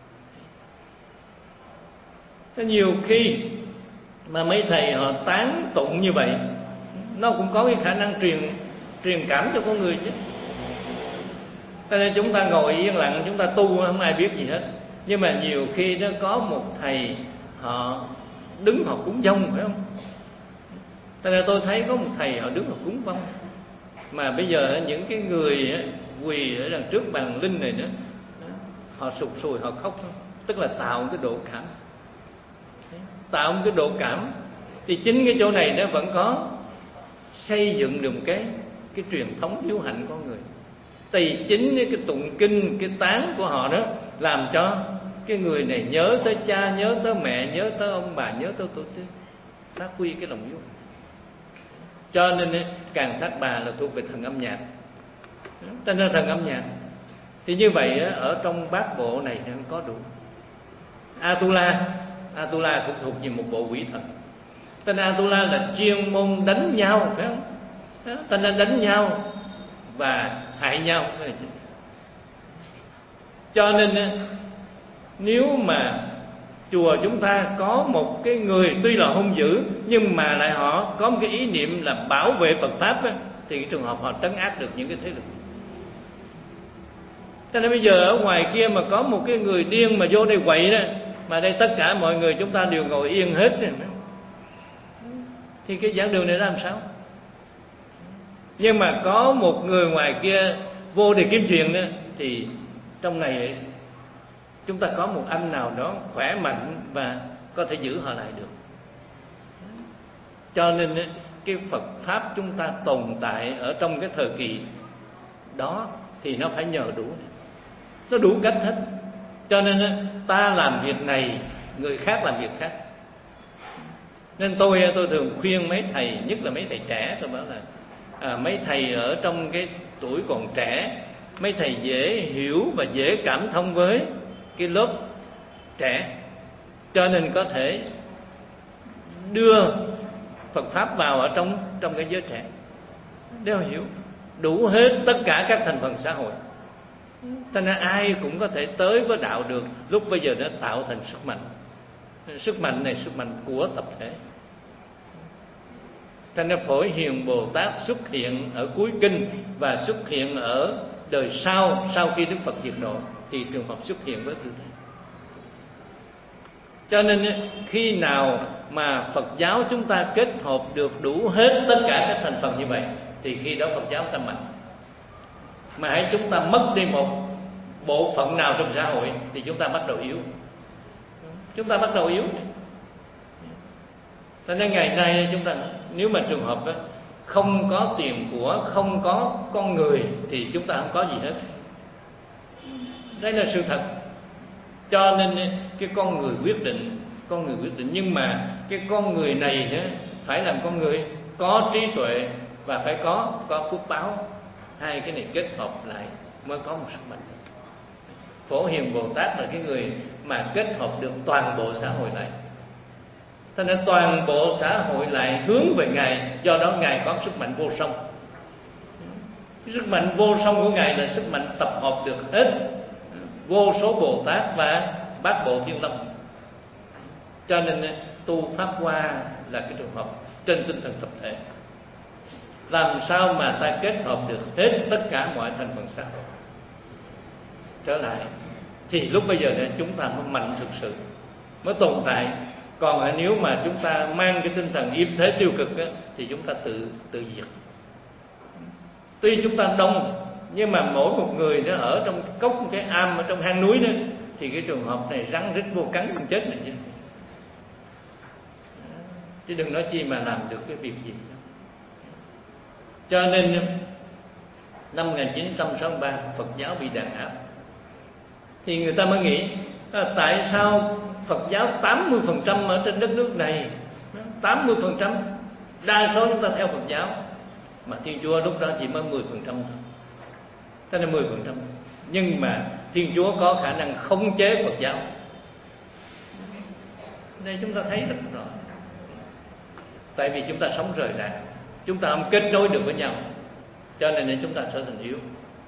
Nhiều khi mà mấy thầy họ tán tụng như vậy, nó cũng có cái khả năng truyền truyền cảm cho con người chứ. Cho nên chúng ta ngồi yên lặng, chúng ta tu không ai biết gì hết. Nhưng mà nhiều khi nó có một thầy họ đứng họ cúng dông, phải không? Cho nên tôi thấy có một thầy họ đứng họ cúng vong. Mà bây giờ những cái người quỳ ở đằng trước bàn linh này nữa, họ sụt sùi, họ khóc, tức là tạo một cái độ cảm. Tạo một cái độ cảm. Thì chính cái chỗ này nó vẫn có xây dựng được một cái cái truyền thống hiếu hạnh con người. Thì chính cái tụng kinh, cái tán của họ đó làm cho cái người này nhớ tới cha, nhớ tới mẹ, nhớ tới ông bà, nhớ tới tổ tiên, phát huy cái lòng hiếu. Cho nên Càng Thác Bà là thuộc về thần âm nhạc. Cho nên thần âm nhạc thì như vậy ở trong bát bộ này nó có đủ. Atula, Atula cũng thuộc về một bộ quỷ thần. Tên Atula là chuyên môn đánh nhau, phải không? Tên là đánh nhau và hại nhau. Cho nên nếu mà chùa chúng ta có một cái người tuy là hung dữ nhưng mà lại họ có một cái ý niệm là bảo vệ Phật pháp á, thì cái trường hợp họ trấn áp được những cái thế lực. Cho nên bây giờ ở ngoài kia mà có một cái người điên mà vô đây quậy đó, mà đây tất cả mọi người chúng ta đều ngồi yên hết rồi, thì cái giảng đường này làm sao? Nhưng mà có một người ngoài kia vô để kiếm chuyện đó, thì trong này chúng ta có một anh nào đó khỏe mạnh và có thể giữ họ lại được. Cho nên cái Phật pháp chúng ta tồn tại ở trong cái thời kỳ đó thì nó phải nhờ đủ, nó đủ cách hết. Cho nên ta làm việc này, người khác làm việc khác. Nên tôi tôi thường khuyên mấy thầy, nhất là mấy thầy trẻ, tôi bảo là à, mấy thầy ở trong cái tuổi còn trẻ, mấy thầy dễ hiểu và dễ cảm thông với cái lớp trẻ, cho nên có thể đưa Phật pháp vào ở trong trong cái giới trẻ để họ hiểu đủ hết tất cả các thành phần xã hội. Cho nên ai cũng có thể tới với đạo được. Lúc bây giờ nó tạo thành sức mạnh. Sức mạnh này sức mạnh của tập thể. Cho nên Phổ Hiền Bồ Tát xuất hiện ở cuối kinh và xuất hiện ở đời sau, sau khi Đức Phật diệt độ, thì trường hợp xuất hiện với tư thế. Cho nên khi nào mà Phật giáo chúng ta kết hợp được đủ hết tất cả các thành phần như vậy, thì khi đó Phật giáo ta mạnh. Mà hãy chúng ta mất đi một bộ phận nào trong xã hội thì chúng ta bắt đầu yếu. Chúng ta bắt đầu yếu. Cho nên ngày nay chúng ta, nếu mà trường hợp đó, không có tiền của, không có con người thì chúng ta không có gì hết. Đây là sự thật. Cho nên cái con người quyết định, con người quyết định. Nhưng mà cái con người này đó, phải làm con người có trí tuệ và phải có có phước báo. Hai cái này kết hợp lại mới có một sức mạnh. Phổ Hiền Bồ Tát là cái người mà kết hợp được toàn bộ xã hội lại. Cho nên toàn bộ xã hội lại hướng về Ngài. Do đó Ngài có sức mạnh vô song. Sức mạnh vô song của Ngài là sức mạnh tập hợp được hết vô số Bồ Tát và bát bộ Thiên Long. Cho nên tu Pháp Hoa là cái trường hợp trên tinh thần tập thể. Làm sao mà ta kết hợp được hết tất cả mọi thành phần xã hội trở lại, thì lúc bây giờ này chúng ta mới mạnh thực sự, mới tồn tại. Còn nếu mà chúng ta mang cái tinh thần yếm thế tiêu cực á, thì chúng ta tự tự diệt. Tuy chúng ta đông, nhưng mà mỗi một người nó ở trong cốc cái am ở trong hang núi đó, thì cái trường hợp này rắn rít vô cắn không chết này chứ. Chứ đừng nói chi mà làm được cái việc gì. Cho nên năm một nghìn chín trăm sáu mươi ba Phật giáo bị đàn áp, thì người ta mới nghĩ à, tại sao Phật giáo tám mươi phần trăm ở trên đất nước này, tám mươi phần trăm đa số chúng ta theo Phật giáo, mà Thiên Chúa lúc đó chỉ mới mười phần trăm thôi. Thế nên mười phần trăm. Nhưng mà Thiên Chúa có khả năng khống chế Phật giáo. Đây chúng ta thấy rất rõ. Tại vì chúng ta sống rời rạc, chúng ta không kết nối được với nhau, cho nên chúng ta trở thành yếu.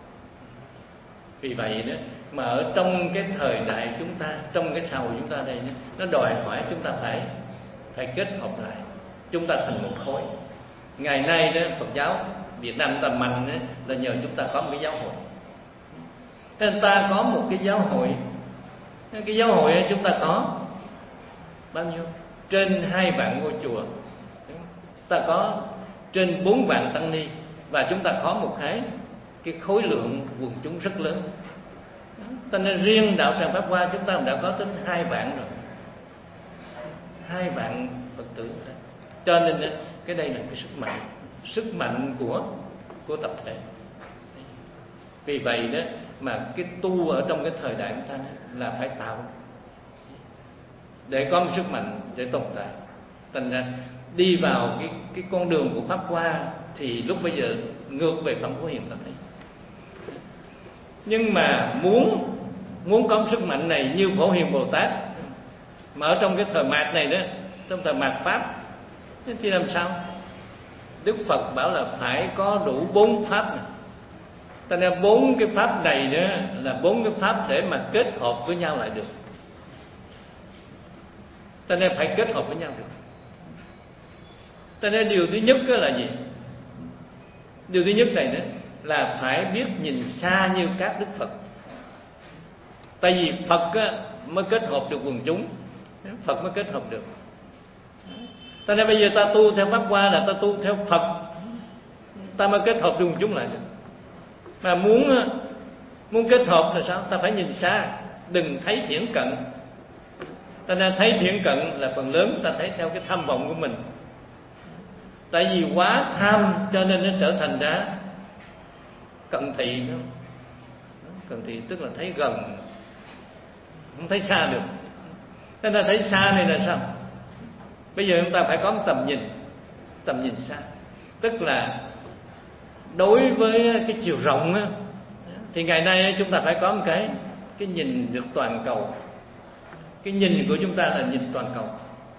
Vì vậy đó mà ở trong cái thời đại chúng ta, trong cái xã hội chúng ta đây, nó đòi hỏi chúng ta phải phải kết hợp lại, chúng ta thành một khối. Ngày nay đó Phật giáo Việt Nam ta mạnh đó, là nhờ chúng ta có một cái giáo hội. Nên ta có một cái giáo hội, cái giáo hội chúng ta có bao nhiêu? Trên hai vạn ngôi chùa, ta có trên bốn vạn tăng ni, và chúng ta có một cái cái khối lượng quần chúng rất lớn. Cho nên riêng đạo tràng Pháp Hoa chúng ta đã có tới hai vạn rồi, hai vạn Phật tử. Cho nên cái đây là cái sức mạnh, sức mạnh của của tập thể. Vì vậy đó mà cái tu ở trong cái thời đại của ta là phải tạo để có một sức mạnh để tồn tại. Thành ra đi vào cái cái con đường của Pháp Hoa thì lúc bây giờ ngược về Phẩm Phổ Hiền ta thấy. Nhưng mà muốn muốn có sức mạnh này như Phổ Hiền Bồ Tát mà ở trong cái thời mạt này đó, trong thời mạt Pháp thì làm sao? Đức Phật bảo là phải có đủ bốn pháp này. Cho nên bốn cái pháp này đó là bốn cái pháp để mà kết hợp với nhau lại được. Cho nên phải kết hợp với nhau được. Cho nên điều thứ nhất là gì? Điều thứ nhất này đó là phải biết nhìn xa như các Đức Phật. Tại vì Phật á, mới kết hợp được quần chúng, Phật mới kết hợp được. Cho nên bây giờ ta tu theo Pháp Hoa là ta tu theo Phật, ta mới kết hợp được quần chúng lại được. Mà muốn muốn kết hợp là sao? Ta phải nhìn xa, đừng thấy thiển cận. Ta nên thấy thiển cận là phần lớn ta thấy theo cái tham vọng của mình. Tại vì quá tham cho nên nó trở thành ra cận thị nữa. Cận thị tức là thấy gần, không thấy xa được. Thế nên thấy xa này là sao? Bây giờ chúng ta phải có một tầm nhìn, tầm nhìn xa. Tức là đối với cái chiều rộng á, thì ngày nay chúng ta phải có một cái cái nhìn được toàn cầu. Cái nhìn của chúng ta là nhìn toàn cầu.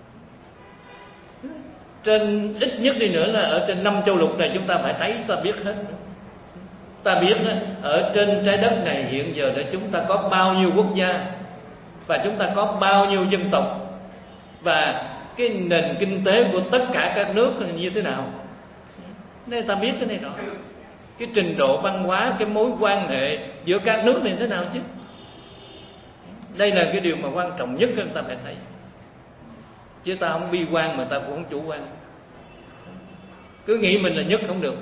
Trên ít nhất đi nữa là ở trên năm châu lục này chúng ta phải thấy, ta biết hết. Ta biết đó, ở trên trái đất này hiện giờ là chúng ta có bao nhiêu quốc gia, và chúng ta có bao nhiêu dân tộc, và cái nền kinh tế của tất cả các nước là như thế nào. Nên ta biết cái này đó. Cái trình độ văn hóa, cái mối quan hệ giữa các nước này thế nào chứ. Đây là cái điều mà quan trọng nhất chúng ta phải thấy. Chứ ta không bi quan mà ta cũng không chủ quan. Cứ nghĩ mình là nhất không được.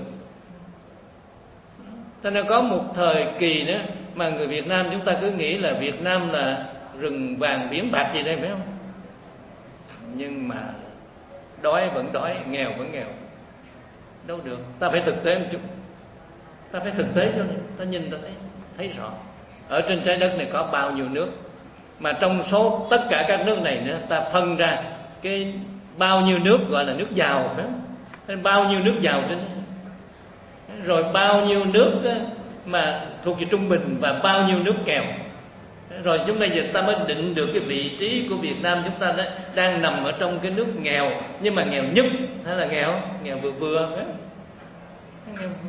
Cho nên có một thời kỳ đó mà người Việt Nam chúng ta cứ nghĩ là Việt Nam là rừng vàng biển bạc gì đây phải không? Nhưng mà đói vẫn đói, nghèo vẫn nghèo. Đâu được, ta phải thực tế một chút. Ta phải thực tế cho nên ta nhìn ta thấy thấy rõ. Ở trên trái đất này có bao nhiêu nước, mà trong số tất cả các nước này nữa, ta phân ra cái bao nhiêu nước gọi là nước giàu phải không? Nên bao nhiêu nước giàu trên đó. Rồi bao nhiêu nước mà thuộc về trung bình và bao nhiêu nước nghèo. Rồi chúng ta giờ ta mới định được cái vị trí của Việt Nam chúng ta đó, đang nằm ở trong cái nước nghèo, nhưng mà nghèo nhất hay là nghèo nghèo vừa vừa phải không? Nghèo vừa.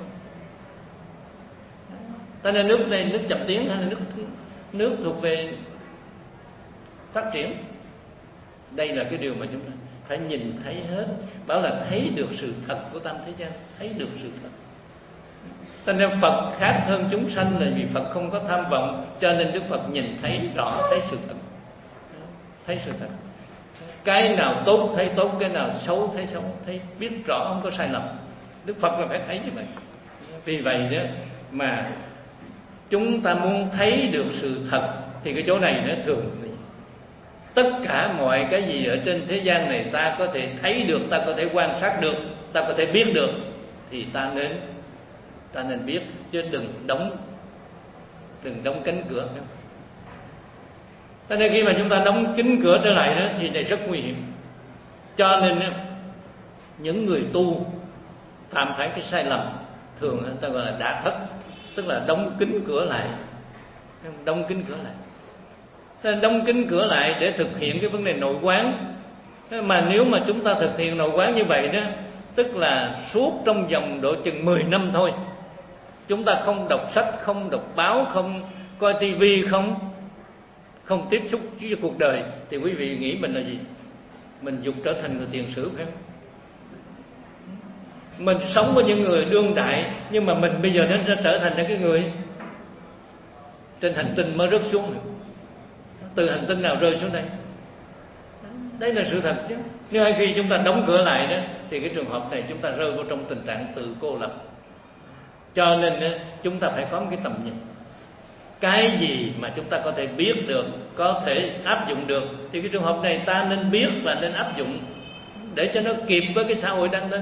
Ta nên nước này nước chậm tiến hay là nước nước thuộc về phát triển? Đây là cái điều mà chúng ta phải nhìn thấy hết. Bảo là thấy được sự thật của tam thế gian, thấy được sự thật. Cho nên Phật khác hơn chúng sanh là vì Phật không có tham vọng, cho nên Đức Phật nhìn thấy rõ, thấy sự thật, thấy sự thật. Cái nào tốt thấy tốt, cái nào xấu thấy xấu, thấy biết rõ, không có sai lầm. Đức Phật là phải thấy như vậy. Vì vậy đó mà chúng ta muốn thấy được sự thật thì cái chỗ này nó thường tất cả mọi cái gì ở trên thế gian này ta có thể thấy được, ta có thể quan sát được, ta có thể biết được, thì ta nên ta nên biết, chứ đừng đóng đừng đóng cánh cửa. Cho nên khi mà chúng ta đóng kín cửa trở lại đó thì này rất nguy hiểm. Cho nên những người tu phạm phải cái sai lầm thường người ta gọi là đả thất, tức là đóng kín cửa lại, đóng kín cửa lại. Nên đóng kín cửa lại để thực hiện cái vấn đề nội quán. Mà nếu mà chúng ta thực hiện nội quán như vậy đó, tức là suốt trong vòng độ chừng mười năm thôi, chúng ta không đọc sách, không đọc báo, không coi tivi, không không tiếp xúc với cuộc đời, thì quý vị nghĩ mình là gì? Mình dục trở thành người tiền sử, phải không? Mình sống với những người đương đại, nhưng mà mình bây giờ đã trở thành cái người trên hành tinh mới rớt xuống. Từ hành tinh nào rơi xuống đây? Đấy là sự thật chứ. Nếu hay khi chúng ta đóng cửa lại đó, thì cái trường hợp này chúng ta rơi vào trong tình trạng tự cô lập. Cho nên chúng ta phải có một cái tầm nhìn. Cái gì mà chúng ta có thể biết được, có thể áp dụng được, thì cái trường hợp này ta nên biết và nên áp dụng để cho nó kịp với cái xã hội đang lên.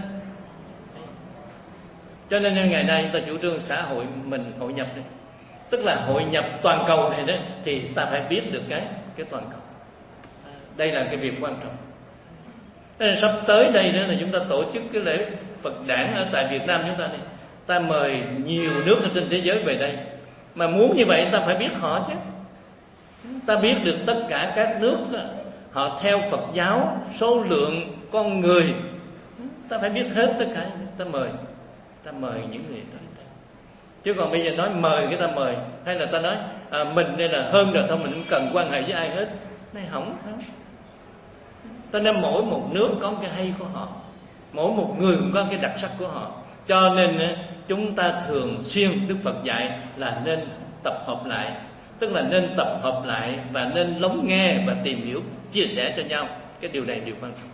Cho nên ngày nay ta chủ trương xã hội mình hội nhập này, tức là hội nhập toàn cầu này đó, thì ta phải biết được cái cái toàn cầu. Đây là cái việc quan trọng. Nên sắp tới đây nữa là chúng ta tổ chức cái lễ Phật đản ở tại Việt Nam chúng ta này. Ta mời nhiều nước ở trên thế giới về đây. Mà muốn như vậy ta phải biết họ chứ. Ta biết được tất cả các nước họ theo Phật giáo, số lượng con người, ta phải biết hết tất cả. Ta mời, ta mời những người tới. Chứ còn bây giờ nói mời cái ta mời, hay là ta nói à, mình đây là hơn rồi thôi, mình không cần quan hệ với ai hết, này hỏng không. Cho nên mỗi một nước có cái hay của họ, mỗi một người cũng có cái đặc sắc của họ. Cho nên chúng ta thường xuyên, Đức Phật dạy là nên tập hợp lại, tức là nên tập hợp lại và nên lắng nghe và tìm hiểu, chia sẻ cho nhau. Cái điều này điều quan trọng.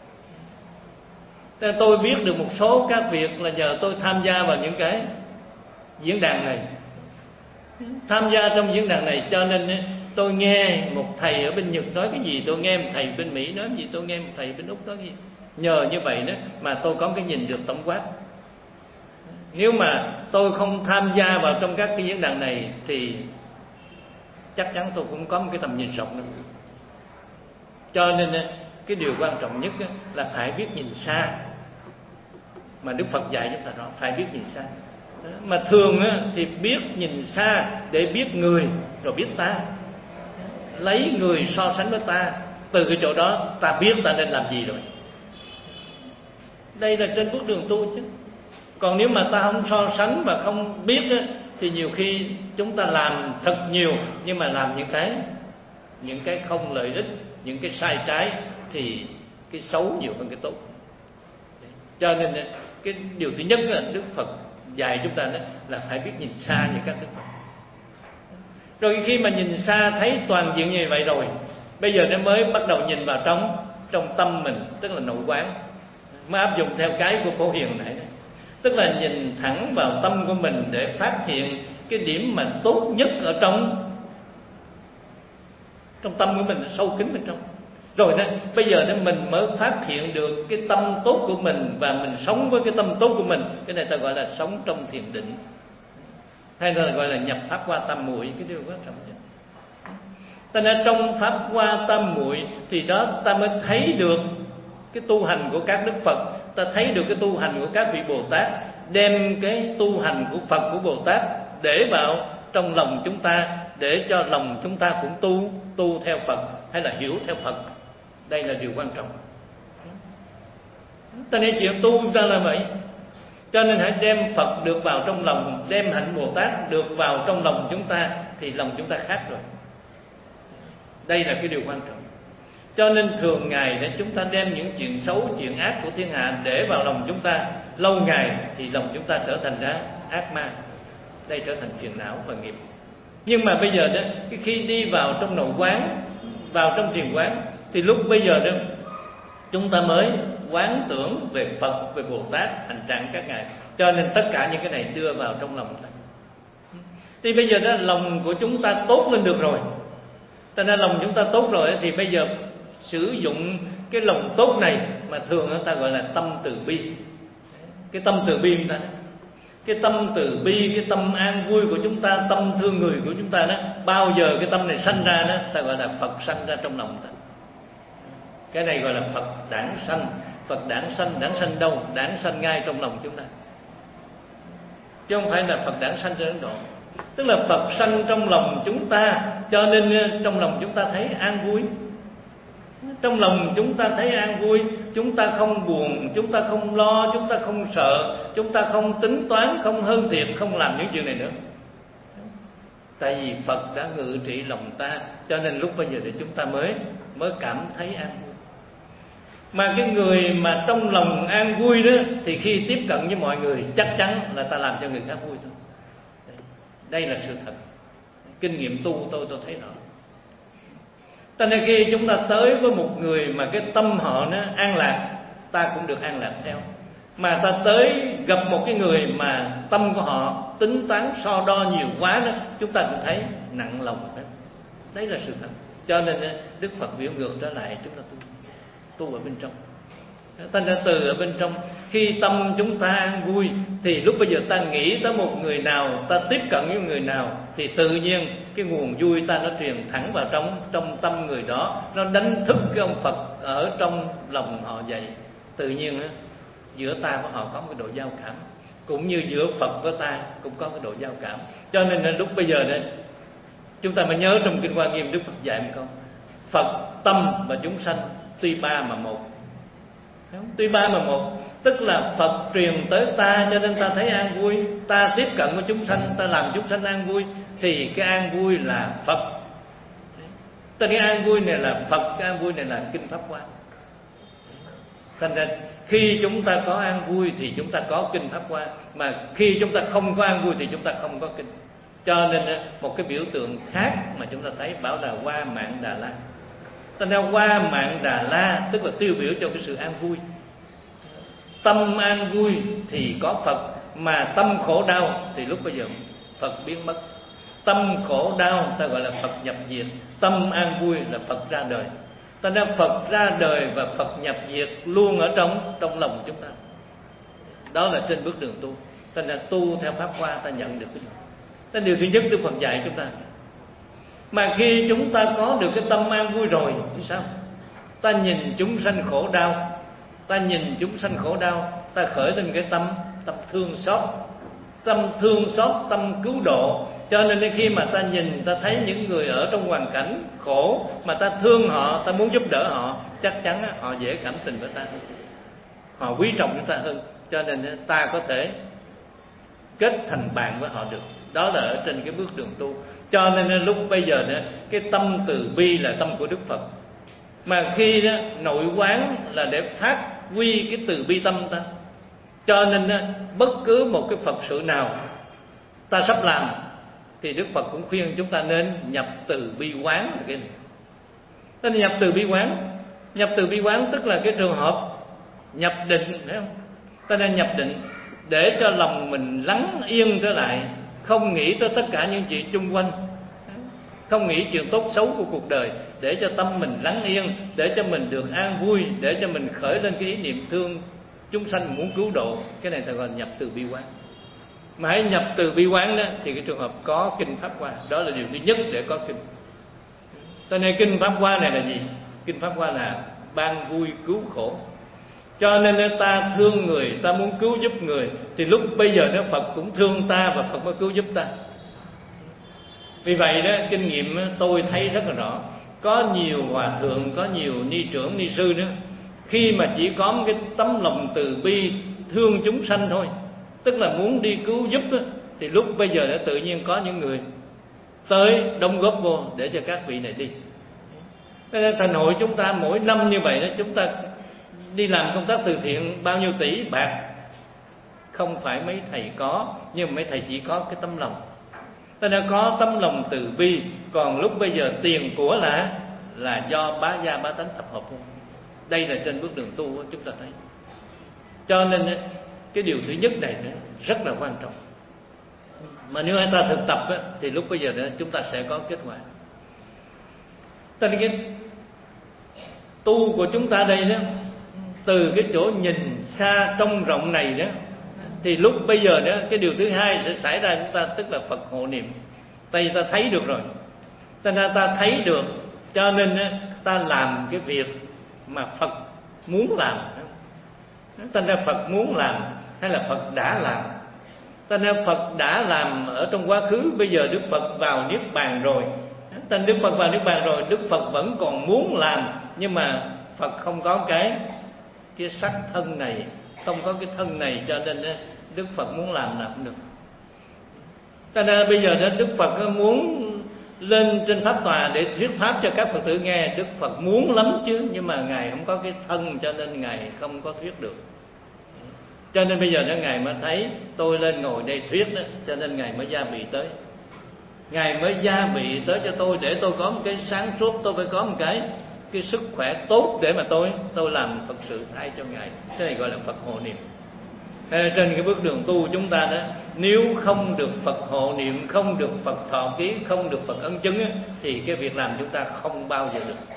Nên tôi biết được một số các việc là nhờ tôi tham gia vào những cái diễn đàn này, tham gia trong diễn đàn này, cho nên tôi nghe một thầy ở bên Nhật nói cái gì, tôi nghe một thầy bên Mỹ nói cái gì, tôi nghe một thầy bên Úc nói cái gì. Nhờ như vậy đó mà tôi có cái nhìn được tổng quát. Nếu mà tôi không tham gia vào trong các cái diễn đàn này thì chắc chắn tôi cũng có một cái tầm nhìn rộng nữa. Cho nên cái điều quan trọng nhất là phải biết nhìn xa. Mà Đức Phật dạy chúng ta đó, phải biết nhìn xa. Mà thường thì biết nhìn xa để biết người rồi biết ta, lấy người so sánh với ta, từ cái chỗ đó ta biết ta nên làm gì rồi. Đây là trên bước đường tu chứ. Còn nếu mà ta không so sánh và không biết thì nhiều khi chúng ta làm thật nhiều, nhưng mà làm những cái những cái không lợi ích, những cái sai trái, thì cái xấu nhiều hơn cái tốt. Cho nên cái điều thứ nhất là Đức Phật dạy chúng ta đó là phải biết nhìn xa như các Đức Phật. Rồi khi mà nhìn xa thấy toàn diện như vậy rồi, bây giờ nó mới bắt đầu nhìn vào trong trong tâm mình, tức là nội quán, mới áp dụng theo cái của Phổ Hiền này, tức là nhìn thẳng vào tâm của mình để phát hiện cái điểm mà tốt nhất ở trong trong tâm của mình, sâu kín bên trong. Rồi đó, bây giờ đó mình mới phát hiện được cái tâm tốt của mình và mình sống với cái tâm tốt của mình. Cái này ta gọi là sống trong thiền định, hay là gọi là nhập pháp hoa tam muội, cái điều quan trọng nhất. Ta nên trong pháp hoa tam muội thì đó ta mới thấy được cái tu hành của các Đức Phật, ta thấy được cái tu hành của các vị Bồ Tát, đem cái tu hành của Phật, của Bồ Tát để vào trong lòng chúng ta, để cho lòng chúng ta cũng tu tu theo Phật, hay là hiểu theo Phật. Đây là điều quan trọng. Ta nên chuyện tu ra là vậy. Cho nên hãy đem Phật được vào trong lòng, đem hạnh Bồ Tát được vào trong lòng chúng ta, thì lòng chúng ta khác rồi. Đây là cái điều quan trọng. Cho nên thường ngày để chúng ta đem những chuyện xấu, chuyện ác của thiên hạ để vào lòng chúng ta, lâu ngày thì lòng chúng ta trở thành ra ác ma, đây trở thành phiền não và nghiệp. Nhưng mà bây giờ đó, khi đi vào trong nội quán, vào trong thiền quán, thì lúc bây giờ đó chúng ta mới quán tưởng về Phật, về Bồ Tát, hành trạng các ngài. Cho nên tất cả những cái này đưa vào trong lòng ta. Thì bây giờ đó lòng của chúng ta tốt lên được rồi. Cho nên lòng chúng ta tốt rồi thì bây giờ sử dụng cái lòng tốt này mà thường người ta gọi là tâm từ bi. Cái tâm từ bi chúng ta, cái tâm từ bi, cái tâm an vui của chúng ta, tâm thương người của chúng ta đó, bao giờ cái tâm này sanh ra đó, ta gọi là Phật sanh ra trong lòng ta. Cái này gọi là Phật đản sanh. Phật đản sanh, đản sanh đâu? Đản sanh ngay trong lòng chúng ta, chứ không phải là Phật đản sanh trên Ấn Độ. Tức là Phật sanh trong lòng chúng ta, cho nên trong lòng chúng ta thấy an vui. Trong lòng chúng ta thấy an vui, chúng ta không buồn, chúng ta không lo, chúng ta không sợ, chúng ta không tính toán, không hơn thiệt, không làm những chuyện này nữa. Tại vì Phật đã ngự trị lòng ta, cho nên lúc bây giờ thì chúng ta mới mới cảm thấy an vui. Mà cái người mà trong lòng an vui đó, thì khi tiếp cận với mọi người chắc chắn là ta làm cho người khác vui thôi. Đây là sự thật. Kinh nghiệm tu tôi tôi thấy rõ. Cho nên khi chúng ta tới với một người mà cái tâm họ nó an lạc, ta cũng được an lạc theo. Mà ta tới gặp một cái người mà tâm của họ tính toán so đo nhiều quá đó, chúng ta cũng thấy nặng lòng đó. Đấy là sự thật. Cho nên Đức Phật biểu ngược trở lại chúng ta tu, tu ở bên trong. Ta đã từ ở bên trong. Khi tâm chúng ta an vui thì lúc bây giờ ta nghĩ tới một người nào, ta tiếp cận với người nào, thì tự nhiên cái nguồn vui ta nó truyền thẳng vào trong trong tâm người đó, nó đánh thức cái ông Phật ở trong lòng họ dậy. Tự nhiên á, giữa ta và họ có một cái độ giao cảm, cũng như giữa Phật với ta cũng có cái độ giao cảm. Cho nên là lúc bây giờ này chúng ta mới nhớ trong Kinh Hoa Nghiêm, Đức Phật dạy một câu: Phật, tâm và chúng sanh tuy ba mà một. Tuy ba mà một, tức là Phật truyền tới ta cho nên ta thấy an vui, ta tiếp cận với chúng sanh, ta làm chúng sanh an vui, thì cái an vui là Phật. Tên cái an vui này là Phật, cái an vui này là Kinh Pháp Hoa. Thành ra khi chúng ta có an vui thì chúng ta có Kinh Pháp Hoa, mà khi chúng ta không có an vui thì chúng ta không có kinh. Cho nên một cái biểu tượng khác mà chúng ta thấy bảo là Hoa Mạng Đà La. Thành ra Hoa Mạng Đà La tức là tiêu biểu cho cái sự an vui. Tâm an vui thì có Phật, mà tâm khổ đau thì lúc bây giờ Phật biến mất. Tâm khổ đau ta gọi là Phật nhập diệt, tâm an vui là Phật ra đời. Ta nên Phật ra đời và Phật nhập diệt luôn ở trong trong lòng chúng ta. Đó là trên bước đường tu. Ta nên tu theo Pháp Hoa ta nhận được cái điều. Cái điều thứ nhất Đức Phật dạy chúng ta. Mà khi chúng ta có được cái tâm an vui rồi thì sao? Ta nhìn chúng sanh khổ đau, ta nhìn chúng sanh khổ đau, ta khởi lên cái tâm tâm thương xót, tâm thương xót, tâm cứu độ. Cho nên khi mà ta nhìn, ta thấy những người ở trong hoàn cảnh khổ mà ta thương họ, ta muốn giúp đỡ họ, chắc chắn họ dễ cảm tình với ta, họ quý trọng chúng ta hơn. Cho nên ta có thể kết thành bạn với họ được. Đó là ở trên cái bước đường tu. Cho nên lúc bây giờ đó, cái tâm từ bi là tâm của Đức Phật. Mà khi đó, nội quán là để phát huy cái từ bi tâm ta. Cho nên đó, bất cứ một cái Phật sự nào ta sắp làm thì Đức Phật cũng khuyên chúng ta nên nhập từ bi quán. Cái này ta nhập từ bi quán. Nhập từ bi quán tức là cái trường hợp nhập định, thấy không? Ta nên nhập định để cho lòng mình lắng yên trở lại, không nghĩ tới tất cả những chuyện chung quanh, không nghĩ chuyện tốt xấu của cuộc đời, để cho tâm mình lắng yên, để cho mình được an vui, để cho mình khởi lên cái ý niệm thương chúng sanh muốn cứu độ. Cái này ta gọi nhập từ bi quán. Mà hãy nhập từ bi quán đó thì cái trường hợp có Kinh Pháp Hoa, đó là điều thứ nhất để có kinh. Cho nên Kinh Pháp Hoa này là gì? Kinh Pháp Hoa là ban vui cứu khổ. Cho nên ta thương người, ta muốn cứu giúp người, thì lúc bây giờ đó Phật cũng thương ta và Phật mới cứu giúp ta. Vì vậy đó, kinh nghiệm tôi thấy rất là rõ. Có nhiều hòa thượng, có nhiều ni trưởng, ni sư nữa, khi mà chỉ có một cái tấm lòng từ bi thương chúng sanh thôi, tức là muốn đi cứu giúp đó, thì lúc bây giờ đã tự nhiên có những người tới đóng góp vô để cho các vị này đi. Thành hội chúng ta mỗi năm như vậy đó, chúng ta đi làm công tác từ thiện bao nhiêu tỷ bạc, không phải mấy thầy có, nhưng mấy thầy chỉ có cái tấm lòng. Ta đã có tấm lòng từ bi, còn lúc bây giờ tiền của là là do bá gia bá tánh tập hợp. Đây là trên bước đường tu chúng ta thấy. Cho nên cái điều thứ nhất này rất là quan trọng. Mà nếu chúng ta thực tập thì lúc bây giờ chúng ta sẽ có kết quả. Cho nên cái tu của chúng ta đây đó, từ cái chỗ nhìn xa trông rộng này đó, thì lúc bây giờ đó cái điều thứ hai sẽ xảy ra chúng ta, tức là Phật hộ niệm. Tại vì ta thấy được rồi, ta nên ta thấy được, cho nên ta làm cái việc mà Phật muốn làm. Ta nên Phật muốn làm hay là Phật đã làm? Ta nên Phật đã làm ở trong quá khứ, bây giờ Đức Phật vào niết bàn rồi. Ta Đức Phật vào niết bàn rồi, Đức Phật vẫn còn muốn làm, nhưng mà Phật không có cái cái sắc thân này, không có cái thân này, cho nên Đức Phật muốn làm là không được. Cho nên bây giờ Đức Phật muốn lên trên pháp tòa để thuyết pháp cho các Phật tử nghe. Đức Phật muốn lắm chứ, nhưng mà Ngài không có cái thân, cho nên Ngài không có thuyết được. Cho nên bây giờ đó Ngài mới thấy tôi lên ngồi đây thuyết đó, cho nên Ngài mới gia bị tới. Ngài mới gia bị tới cho tôi để tôi có một cái sáng suốt, tôi phải có một cái cái sức khỏe tốt để mà tôi tôi làm Phật sự thay cho Ngài. Cái này gọi là Phật hộ niệm. Trên cái bước đường tu chúng ta đó, nếu không được Phật hộ niệm, không được Phật thọ ký, không được Phật ấn chứng, thì cái việc làm chúng ta không bao giờ được.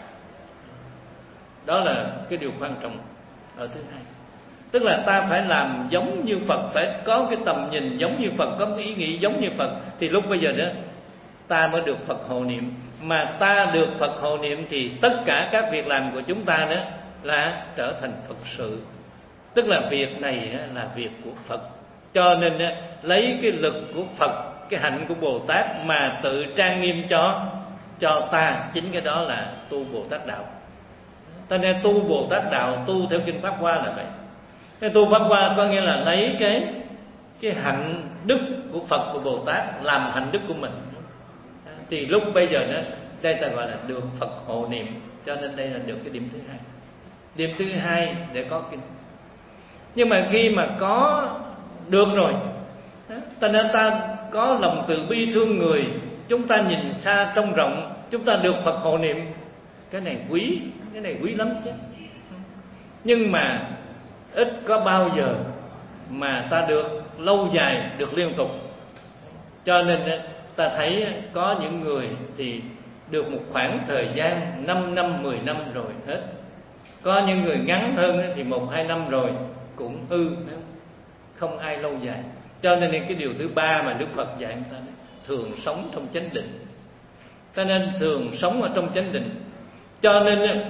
Đó là cái điều quan trọng ở thứ hai. Tức là ta phải làm giống như Phật, phải có cái tầm nhìn giống như Phật, có cái ý nghĩ giống như Phật, thì lúc bây giờ đó ta mới được Phật hộ niệm. Mà ta được Phật hộ niệm thì tất cả các việc làm của chúng ta đó là trở thành Phật sự. Tức là việc này là việc của Phật. Cho nên lấy cái lực của Phật, cái hạnh của Bồ Tát mà tự trang nghiêm cho cho ta, chính cái đó là tu Bồ Tát đạo. Ta nên tu Bồ Tát đạo, tu theo kinh Pháp Hoa là vậy. Cái tu Pháp Hoa có nghĩa là lấy cái cái hạnh đức của Phật, của Bồ Tát làm hạnh đức của mình. Thì lúc bây giờ đó, đây ta gọi là được Phật hộ niệm. Cho nên đây là được cái điểm thứ hai. Điểm thứ hai để có kinh. Nhưng mà khi mà có được rồi, ta nên ta có lòng từ bi thương người, chúng ta nhìn xa trông rộng, chúng ta được Phật hộ niệm. Cái này quý, cái này quý lắm chứ. Nhưng mà ít có bao giờ mà ta được lâu dài, được liên tục. Cho nên ta thấy có những người thì được một khoảng thời gian năm năm, mười năm rồi hết. Có những người ngắn hơn thì một hai năm rồi cũng hư, không ai lâu dài. Cho nên cái điều thứ ba mà Đức Phật dạy chúng ta, thường sống trong chánh định. Ta nên thường sống ở trong chánh định. Cho nên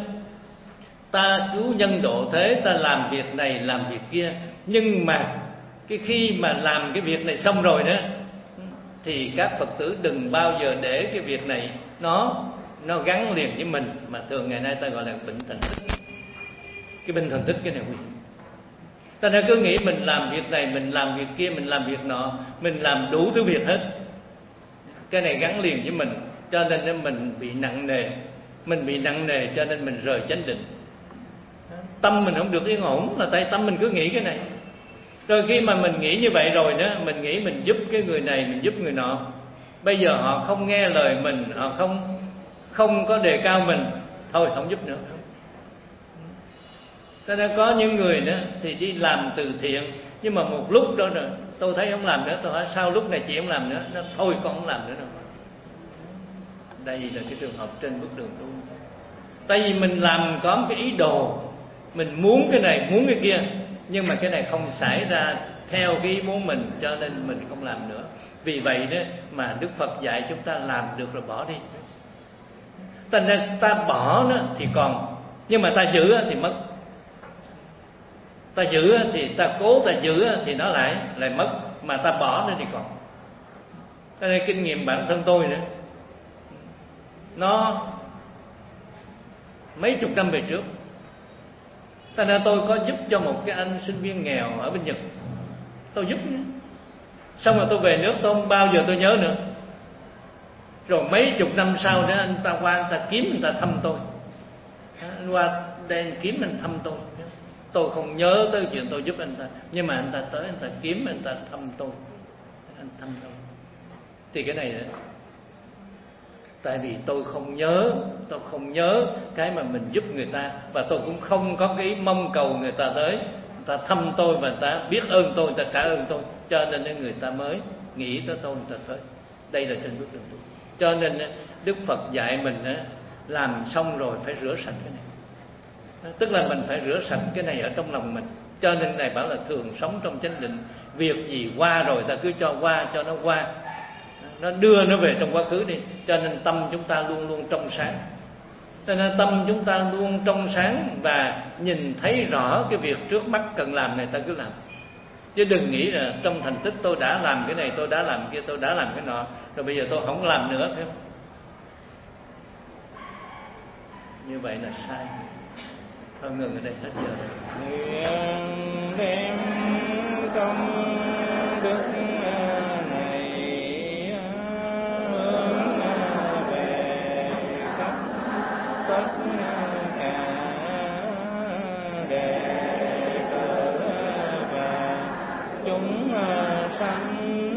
ta cứu nhân độ thế, ta làm việc này làm việc kia, nhưng mà cái khi mà làm cái việc này xong rồi đó, thì các Phật tử đừng bao giờ để cái việc này nó nó gắn liền với mình, mà thường ngày nay ta gọi là bệnh thành tích. Cái bệnh thành tích cái này quý. Ta nên cứ nghĩ mình làm việc này, mình làm việc kia, mình làm việc nọ, mình làm đủ thứ việc hết. Cái này gắn liền với mình, cho nên mình bị nặng nề. Mình bị nặng nề cho nên mình rời chánh định. Tâm mình không được yên ổn là tại tâm mình cứ nghĩ cái này. Rồi khi mà mình nghĩ như vậy rồi đó, mình nghĩ mình giúp cái người này, mình giúp người nọ. Bây giờ họ không nghe lời mình, họ không không có đề cao mình, thôi không giúp nữa. Cho nên có những người đó thì đi làm từ thiện, nhưng mà một lúc đó rồi tôi thấy không làm nữa, tôi hỏi sao lúc này chị không làm nữa, nó thôi con không làm nữa đâu. Đây là cái trường hợp trên bước đường tu. Tại vì mình làm có một cái ý đồ, mình muốn cái này, muốn cái kia, nhưng mà cái này không xảy ra theo cái ý muốn mình, cho nên mình không làm nữa. Vì vậy đó mà Đức Phật dạy chúng ta làm được rồi bỏ đi. Ta nên ta bỏ nó thì còn, nhưng mà ta giữ thì mất. Ta giữ thì ta cố ta giữ thì nó lại lại mất, mà ta bỏ nó thì còn. Cho nên kinh nghiệm bản thân tôi nữa, nó mấy chục năm về trước, ta nên tôi có giúp cho một cái anh sinh viên nghèo ở bên Nhật. Tôi giúp nữa. Xong rồi tôi về nước tôi không bao giờ tôi nhớ nữa. Rồi mấy chục năm sau đó anh ta qua, anh ta kiếm, anh ta thăm tôi. Qua đây kiếm anh thăm tôi, tôi không nhớ tới chuyện tôi giúp anh ta, nhưng mà anh ta tới, anh ta kiếm, anh ta thăm tôi, anh thăm tôi. Thì cái này đó, tại vì tôi không nhớ, tôi không nhớ cái mà mình giúp người ta, và tôi cũng không có cái mong cầu người ta tới, người ta thăm tôi và người ta biết ơn tôi, người ta trả ơn tôi, cho nên người ta mới nghĩ tới tôi, người ta tới. Đây là trên bước đường tu. Cho nên Đức Phật dạy mình làm xong rồi phải rửa sạch cái này, tức là mình phải rửa sạch cái này ở trong lòng mình. Cho nên này bảo là thường sống trong chánh định, việc gì qua rồi ta cứ cho qua, cho nó qua, nó đưa nó về trong quá khứ đi. Cho nên tâm chúng ta luôn luôn trong sáng. Cho nên tâm chúng ta luôn trong sáng và nhìn thấy rõ cái việc trước mắt cần làm này ta cứ làm. Chứ đừng nghĩ là trong thành tích tôi đã làm cái này, tôi đã làm kia, tôi đã làm cái nọ, rồi bây giờ tôi không làm nữa, phải không? Như vậy là sai. Thôi ngừng ở đây, hết giờ rồi. Nguyện đem công đức này hướng về khắp tất cả đệ tử và chúng sanh